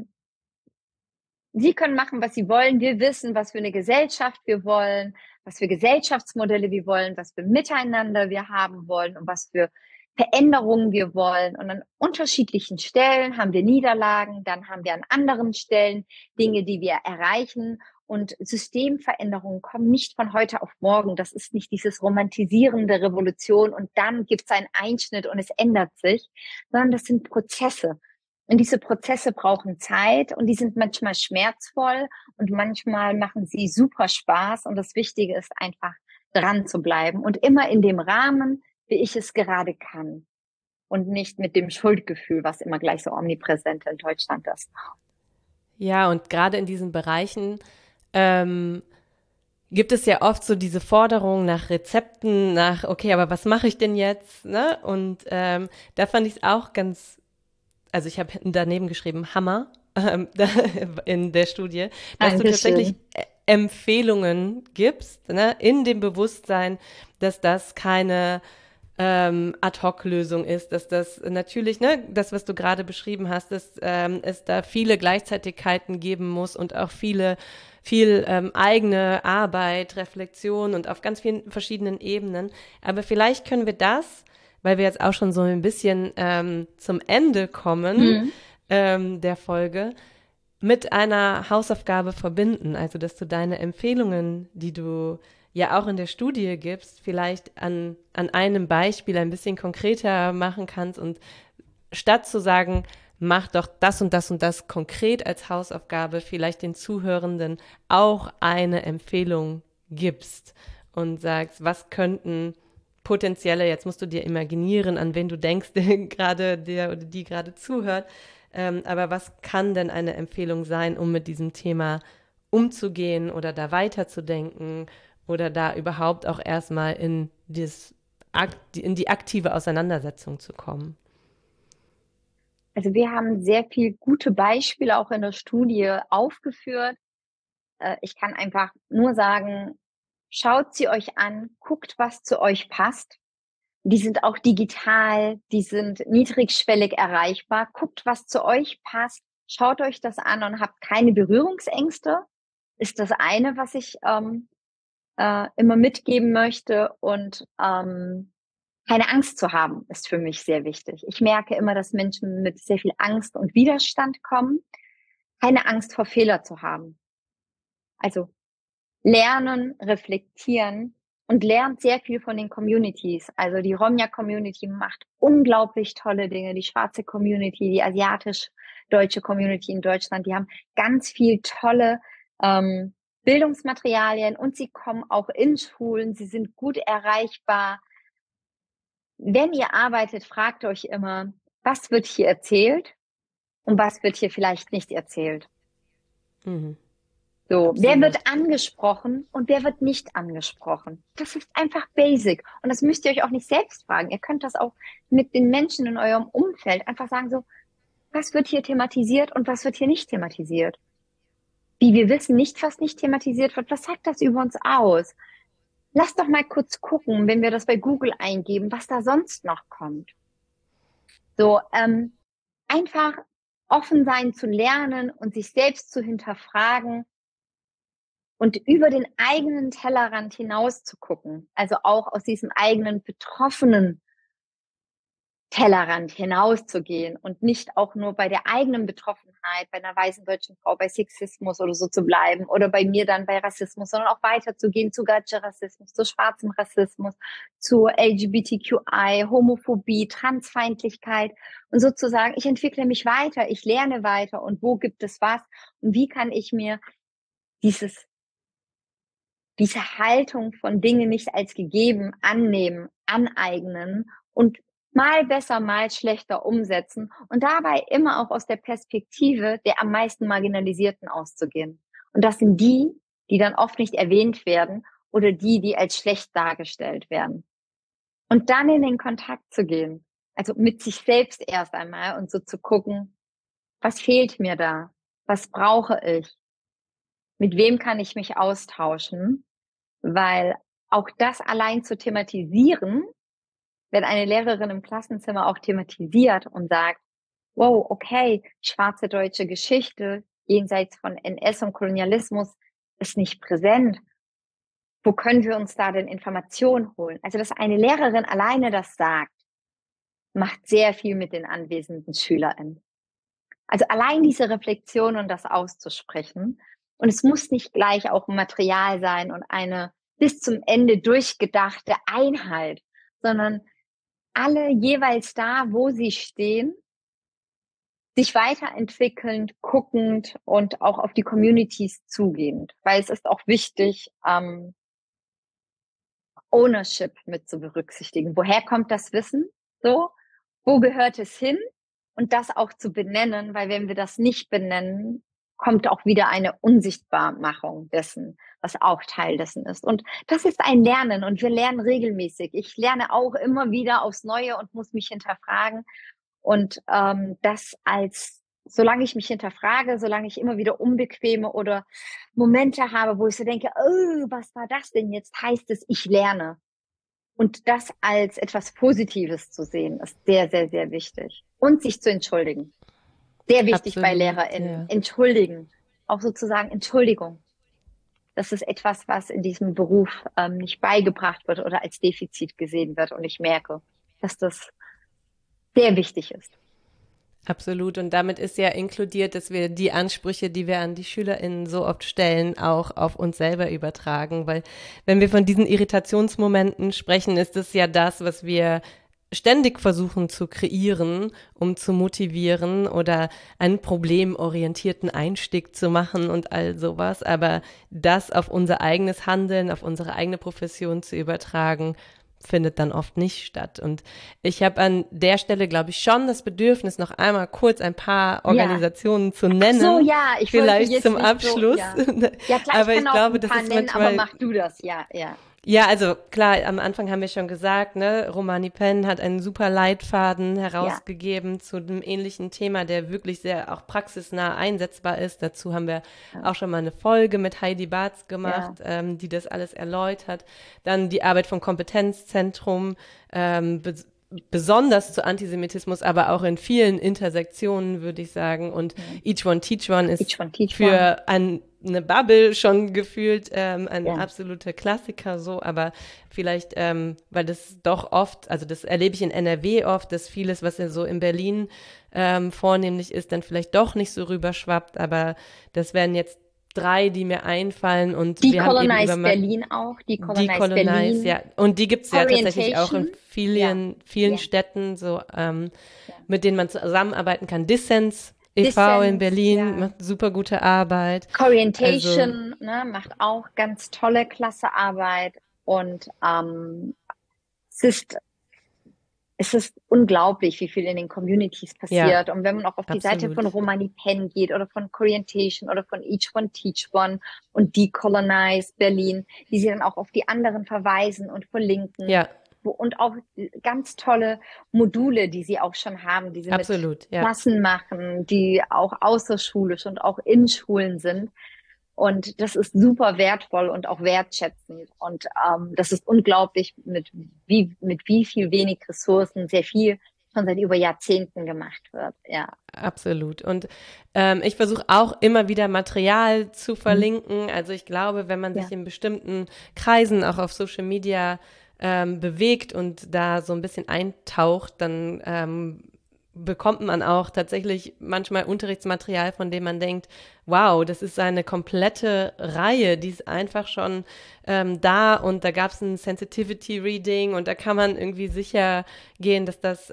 Speaker 1: Sie können machen, was Sie wollen. Wir wissen, was für eine Gesellschaft wir wollen, was für Gesellschaftsmodelle wir wollen, was für Miteinander wir haben wollen und was für Veränderungen wir wollen. Und an unterschiedlichen Stellen haben wir Niederlagen, dann haben wir an anderen Stellen Dinge, die wir erreichen. Und Systemveränderungen kommen nicht von heute auf morgen. Das ist nicht dieses Romantisieren der Revolution und dann gibt es einen Einschnitt und es ändert sich, sondern das sind Prozesse. Und diese Prozesse brauchen Zeit und die sind manchmal schmerzvoll und manchmal machen sie super Spaß. Und das Wichtige ist einfach, dran zu bleiben und immer in dem Rahmen, wie ich es gerade kann. Und nicht mit dem Schuldgefühl, was immer gleich so omnipräsent in Deutschland ist.
Speaker 3: Ja, und gerade in diesen Bereichen gibt es ja oft so diese Forderung nach Rezepten, nach, okay, aber was mache ich denn jetzt? Ne? Und da fand ich es auch ganz, also ich habe daneben geschrieben, Hammer in der Studie, dass du tatsächlich Empfehlungen gibst, ne, in dem Bewusstsein, dass das keine Ad-Hoc-Lösung ist, dass das natürlich, ne, das, was du gerade beschrieben hast, dass es da viele Gleichzeitigkeiten geben muss und auch viele viel eigene Arbeit, Reflexion und auf ganz vielen verschiedenen Ebenen. Aber vielleicht können wir das, weil wir jetzt auch schon so ein bisschen zum Ende kommen der Folge, mit einer Hausaufgabe verbinden. Also, dass du deine Empfehlungen, die du ja auch in der Studie gibst, vielleicht an einem Beispiel ein bisschen konkreter machen kannst und statt zu sagen, mach doch das und das und das konkret als Hausaufgabe, vielleicht den Zuhörenden auch eine Empfehlung gibst und sagst, was könnten potenzielle, jetzt musst du dir imaginieren, an wen du denkst, der oder die gerade zuhört, aber was kann denn eine Empfehlung sein, um mit diesem Thema umzugehen oder da weiterzudenken oder da überhaupt auch erstmal in die aktive Auseinandersetzung zu kommen?
Speaker 1: Also wir haben sehr viel gute Beispiele auch in der Studie aufgeführt. Ich kann einfach nur sagen, schaut sie euch an, guckt, was zu euch passt. Die sind auch digital, die sind niedrigschwellig erreichbar. Guckt, was zu euch passt. Schaut euch das an und habt keine Berührungsängste. Ist das eine, was ich immer mitgeben möchte. Und keine Angst zu haben, ist für mich sehr wichtig. Ich merke immer, dass Menschen mit sehr viel Angst und Widerstand kommen. Keine Angst vor Fehler zu haben. Also lernen, reflektieren und lernt sehr viel von den Communities. Also die Romja-Community macht unglaublich tolle Dinge. Die schwarze Community, die asiatisch-deutsche Community in Deutschland, die haben ganz viel tolle Bildungsmaterialien und sie kommen auch in Schulen. Sie sind gut erreichbar. Wenn ihr arbeitet, fragt euch immer, was wird hier erzählt und was wird hier vielleicht nicht erzählt. So, wer wird angesprochen und wer wird nicht angesprochen? Das ist einfach basic. Und das müsst ihr euch auch nicht selbst fragen. Ihr könnt das auch mit den Menschen in eurem Umfeld einfach sagen so, was wird hier thematisiert und was wird hier nicht thematisiert? Wie wir wissen nicht, was nicht thematisiert wird. Was sagt das über uns aus? Lass doch mal kurz gucken, wenn wir das bei Google eingeben, was da sonst noch kommt. So, einfach offen sein zu lernen und sich selbst zu hinterfragen und über den eigenen Tellerrand hinaus zu gucken. Also auch aus diesem eigenen betroffenen Tellerrand hinauszugehen und nicht auch nur bei der eigenen Betroffenheit, bei einer weißen deutschen Frau, bei Sexismus oder so zu bleiben oder bei mir dann bei Rassismus, sondern auch weiterzugehen zu Gatsche-Rassismus, zu schwarzem Rassismus, zu LGBTQI, Homophobie, Transfeindlichkeit und sozusagen, ich entwickle mich weiter, ich lerne weiter und wo gibt es was und wie kann ich mir diese Haltung von Dingen nicht als gegeben annehmen, aneignen und mal besser, mal schlechter umsetzen und dabei immer auch aus der Perspektive der am meisten Marginalisierten auszugehen. Und das sind die, die dann oft nicht erwähnt werden oder die als schlecht dargestellt werden. Und dann in den Kontakt zu gehen, also mit sich selbst erst einmal und so zu gucken, was fehlt mir da? Was brauche ich? Mit wem kann ich mich austauschen? Weil auch das allein zu thematisieren, wenn eine Lehrerin im Klassenzimmer auch thematisiert und sagt, wow, okay, schwarze deutsche Geschichte jenseits von NS und Kolonialismus ist nicht präsent. Wo können wir uns da denn Informationen holen? Also, dass eine Lehrerin alleine das sagt, macht sehr viel mit den anwesenden SchülerInnen. Also allein diese Reflexion und das auszusprechen. Und es muss nicht gleich auch Material sein und eine bis zum Ende durchgedachte Einheit, sondern alle jeweils da, wo sie stehen, sich weiterentwickelnd, guckend und auch auf die Communities zugehend. Weil es ist auch wichtig, Ownership mit zu berücksichtigen. Woher kommt das Wissen? So, wo gehört es hin? Und das auch zu benennen, weil wenn wir das nicht benennen, kommt auch wieder eine Unsichtbarmachung dessen, was auch Teil dessen ist. Und das ist ein Lernen und wir lernen regelmäßig. Ich lerne auch immer wieder aufs Neue und muss mich hinterfragen. Und solange ich mich hinterfrage, solange ich immer wieder unbequeme oder Momente habe, wo ich so denke, oh, was war das denn jetzt? Heißt es, ich lerne. Und das als etwas Positives zu sehen, ist sehr, sehr, sehr wichtig. Und sich zu entschuldigen. Sehr wichtig bei LehrerInnen. Ja. Entschuldigen. Auch sozusagen Entschuldigung. das ist etwas, was in diesem Beruf nicht beigebracht wird oder als Defizit gesehen wird. Und ich merke, dass das sehr wichtig ist.
Speaker 3: Absolut. Und damit ist ja inkludiert, dass wir die Ansprüche, die wir an die SchülerInnen so oft stellen, auch auf uns selber übertragen. Weil wenn wir von diesen Irritationsmomenten sprechen, ist es ja das, was wir ständig versuchen zu kreieren, um zu motivieren oder einen problemorientierten Einstieg zu machen und all sowas. Aber das auf unser eigenes Handeln, auf unsere eigene Profession zu übertragen, findet dann oft nicht statt. Und ich habe an der Stelle, glaube ich, schon das Bedürfnis, noch einmal kurz ein paar Organisationen zu nennen.
Speaker 1: Ach so, ja, ich
Speaker 3: vielleicht
Speaker 1: jetzt
Speaker 3: zum Abschluss.
Speaker 1: So, ja, klar,
Speaker 3: aber
Speaker 1: ich kann auch
Speaker 3: glaube,
Speaker 1: ein
Speaker 3: das
Speaker 1: paar
Speaker 3: ist
Speaker 1: nennen,
Speaker 3: manchmal,
Speaker 1: aber mach du das, ja.
Speaker 3: Ja, also klar, am Anfang haben wir schon gesagt, ne, Romani Penn hat einen super Leitfaden herausgegeben zu einem ähnlichen Thema, der wirklich sehr auch praxisnah einsetzbar ist. Dazu haben wir auch schon mal eine Folge mit Heidi Bartz gemacht, die das alles erläutert. Dann die Arbeit vom Kompetenzzentrum, besonders zu Antisemitismus, aber auch in vielen Intersektionen, würde ich sagen. Und Each One Teach One ist für eine Bubble schon gefühlt ein absoluter Klassiker so, aber vielleicht, weil das doch oft, also das erlebe ich in NRW oft, dass vieles, was ja so in Berlin vornehmlich ist, dann vielleicht doch nicht so rüberschwappt, aber das wären jetzt 3, die mir einfallen und wir haben eben über
Speaker 1: Berlin auch, Decolonize Berlin.
Speaker 3: Ja, und die gibt's ja tatsächlich auch in vielenStädten, so mit denen man zusammenarbeiten kann. Dissens e.V. in Berlin macht super gute Arbeit.
Speaker 1: Corientation macht auch ganz tolle, klasse Arbeit und es ist unglaublich, wie viel in den Communities passiert. Und wenn man auch auf die Seite von Romani Penn geht oder von Corientation oder von Each One Teach One und Decolonize Berlin, die sie dann auch auf die anderen verweisen und verlinken.
Speaker 3: Ja.
Speaker 1: Und auch ganz tolle Module, die sie auch schon haben, die sie mit Klassen machen, die auch außerschulisch und auch in Schulen sind. Und das ist super wertvoll und auch wertschätzend. Und das ist unglaublich, mit wie viel wenig Ressourcen sehr viel schon seit über Jahrzehnten gemacht wird. Ja.
Speaker 3: Absolut. Und ich versuche auch immer wieder Material zu verlinken. Also ich glaube, wenn man sich in bestimmten Kreisen auch auf Social Media bewegt und da so ein bisschen eintaucht, dann bekommt man auch tatsächlich manchmal Unterrichtsmaterial, von dem man denkt, wow, das ist eine komplette Reihe, die ist einfach schon da und da gab es ein Sensitivity Reading und da kann man irgendwie sicher gehen, dass das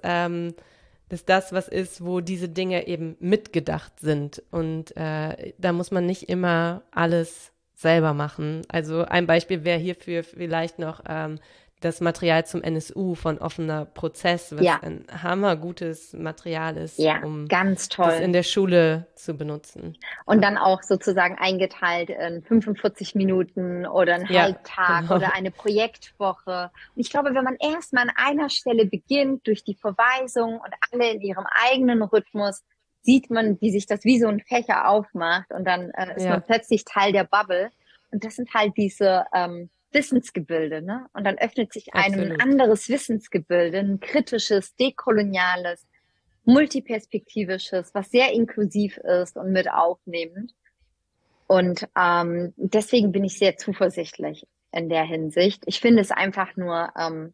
Speaker 3: was ist, wo diese Dinge eben mitgedacht sind und da muss man nicht immer alles selber machen. Also ein Beispiel wäre hierfür vielleicht noch das Material zum NSU von Offener Prozess, was ein hammergutes Material ist, um
Speaker 1: ganz toll.
Speaker 3: Das in der Schule zu benutzen.
Speaker 1: Und dann auch sozusagen eingeteilt in 45 Minuten oder einen Halbtag oder eine Projektwoche. Und ich glaube, wenn man erstmal an einer Stelle beginnt, durch die Verweisung und alle in ihrem eigenen Rhythmus, sieht man, wie sich das wie so ein Fächer aufmacht und dann ist man plötzlich Teil der Bubble. Und das sind halt diese Wissensgebilde, ne? Und dann öffnet sich einem ein anderes Wissensgebilde, ein kritisches, dekoloniales, multiperspektivisches, was sehr inklusiv ist und mit aufnehmend. Und deswegen bin ich sehr zuversichtlich in der Hinsicht. Ich finde es einfach nur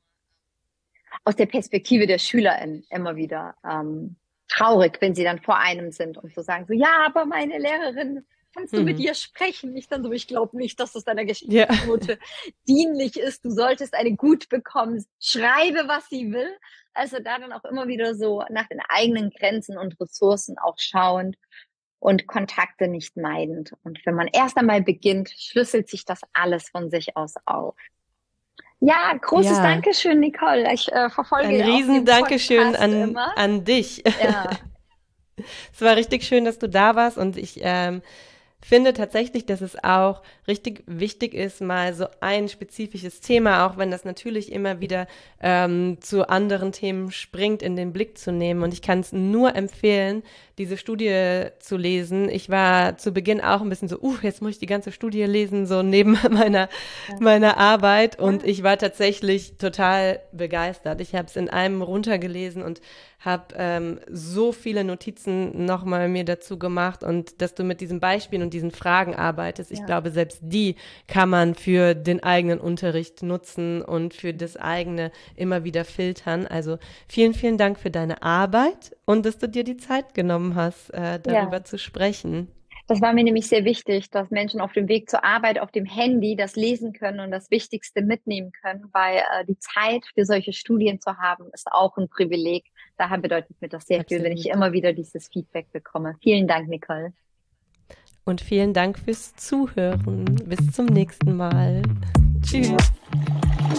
Speaker 1: aus der Perspektive der SchülerInnen immer wieder traurig, wenn sie dann vor einem sind und so sagen, so, ja, aber meine Lehrerin, kannst du mit ihr sprechen? Ich dann so, ich glaube nicht, dass das deiner Geschichtsnote dienlich ist. Du solltest eine gut bekommen. Schreibe, was sie will. Also da dann auch immer wieder so nach den eigenen Grenzen und Ressourcen auch schauend und Kontakte nicht meidend. Und wenn man erst einmal beginnt, schlüsselt sich das alles von sich aus auf. Ja, großes Dankeschön, Nicole. Ich verfolge
Speaker 3: ein riesen Dankeschön an dich.
Speaker 1: Ja.
Speaker 3: Es war richtig schön, dass du da warst und ich finde tatsächlich, dass es auch richtig wichtig ist, mal so ein spezifisches Thema, auch wenn das natürlich immer wieder zu anderen Themen springt, in den Blick zu nehmen. Und ich kann es nur empfehlen, diese Studie zu lesen. Ich war zu Beginn auch ein bisschen so, jetzt muss ich die ganze Studie lesen, so neben meiner Arbeit. Und ich war tatsächlich total begeistert. Ich habe es in einem runtergelesen und habe so viele Notizen nochmal mir dazu gemacht und dass du mit diesen Beispielen und mit diesen Fragen arbeitest. Ich glaube, selbst die kann man für den eigenen Unterricht nutzen und für das eigene immer wieder filtern. Also vielen, vielen Dank für deine Arbeit und dass du dir die Zeit genommen hast, darüber zu sprechen.
Speaker 1: Das war mir nämlich sehr wichtig, dass Menschen auf dem Weg zur Arbeit auf dem Handy das lesen können und das Wichtigste mitnehmen können, weil die Zeit für solche Studien zu haben, ist auch ein Privileg. Daher bedeutet mir das sehr viel, wenn ich immer wieder dieses Feedback bekomme. Vielen Dank, Nicole.
Speaker 3: Und vielen Dank fürs Zuhören. Bis zum nächsten Mal. Tschüss.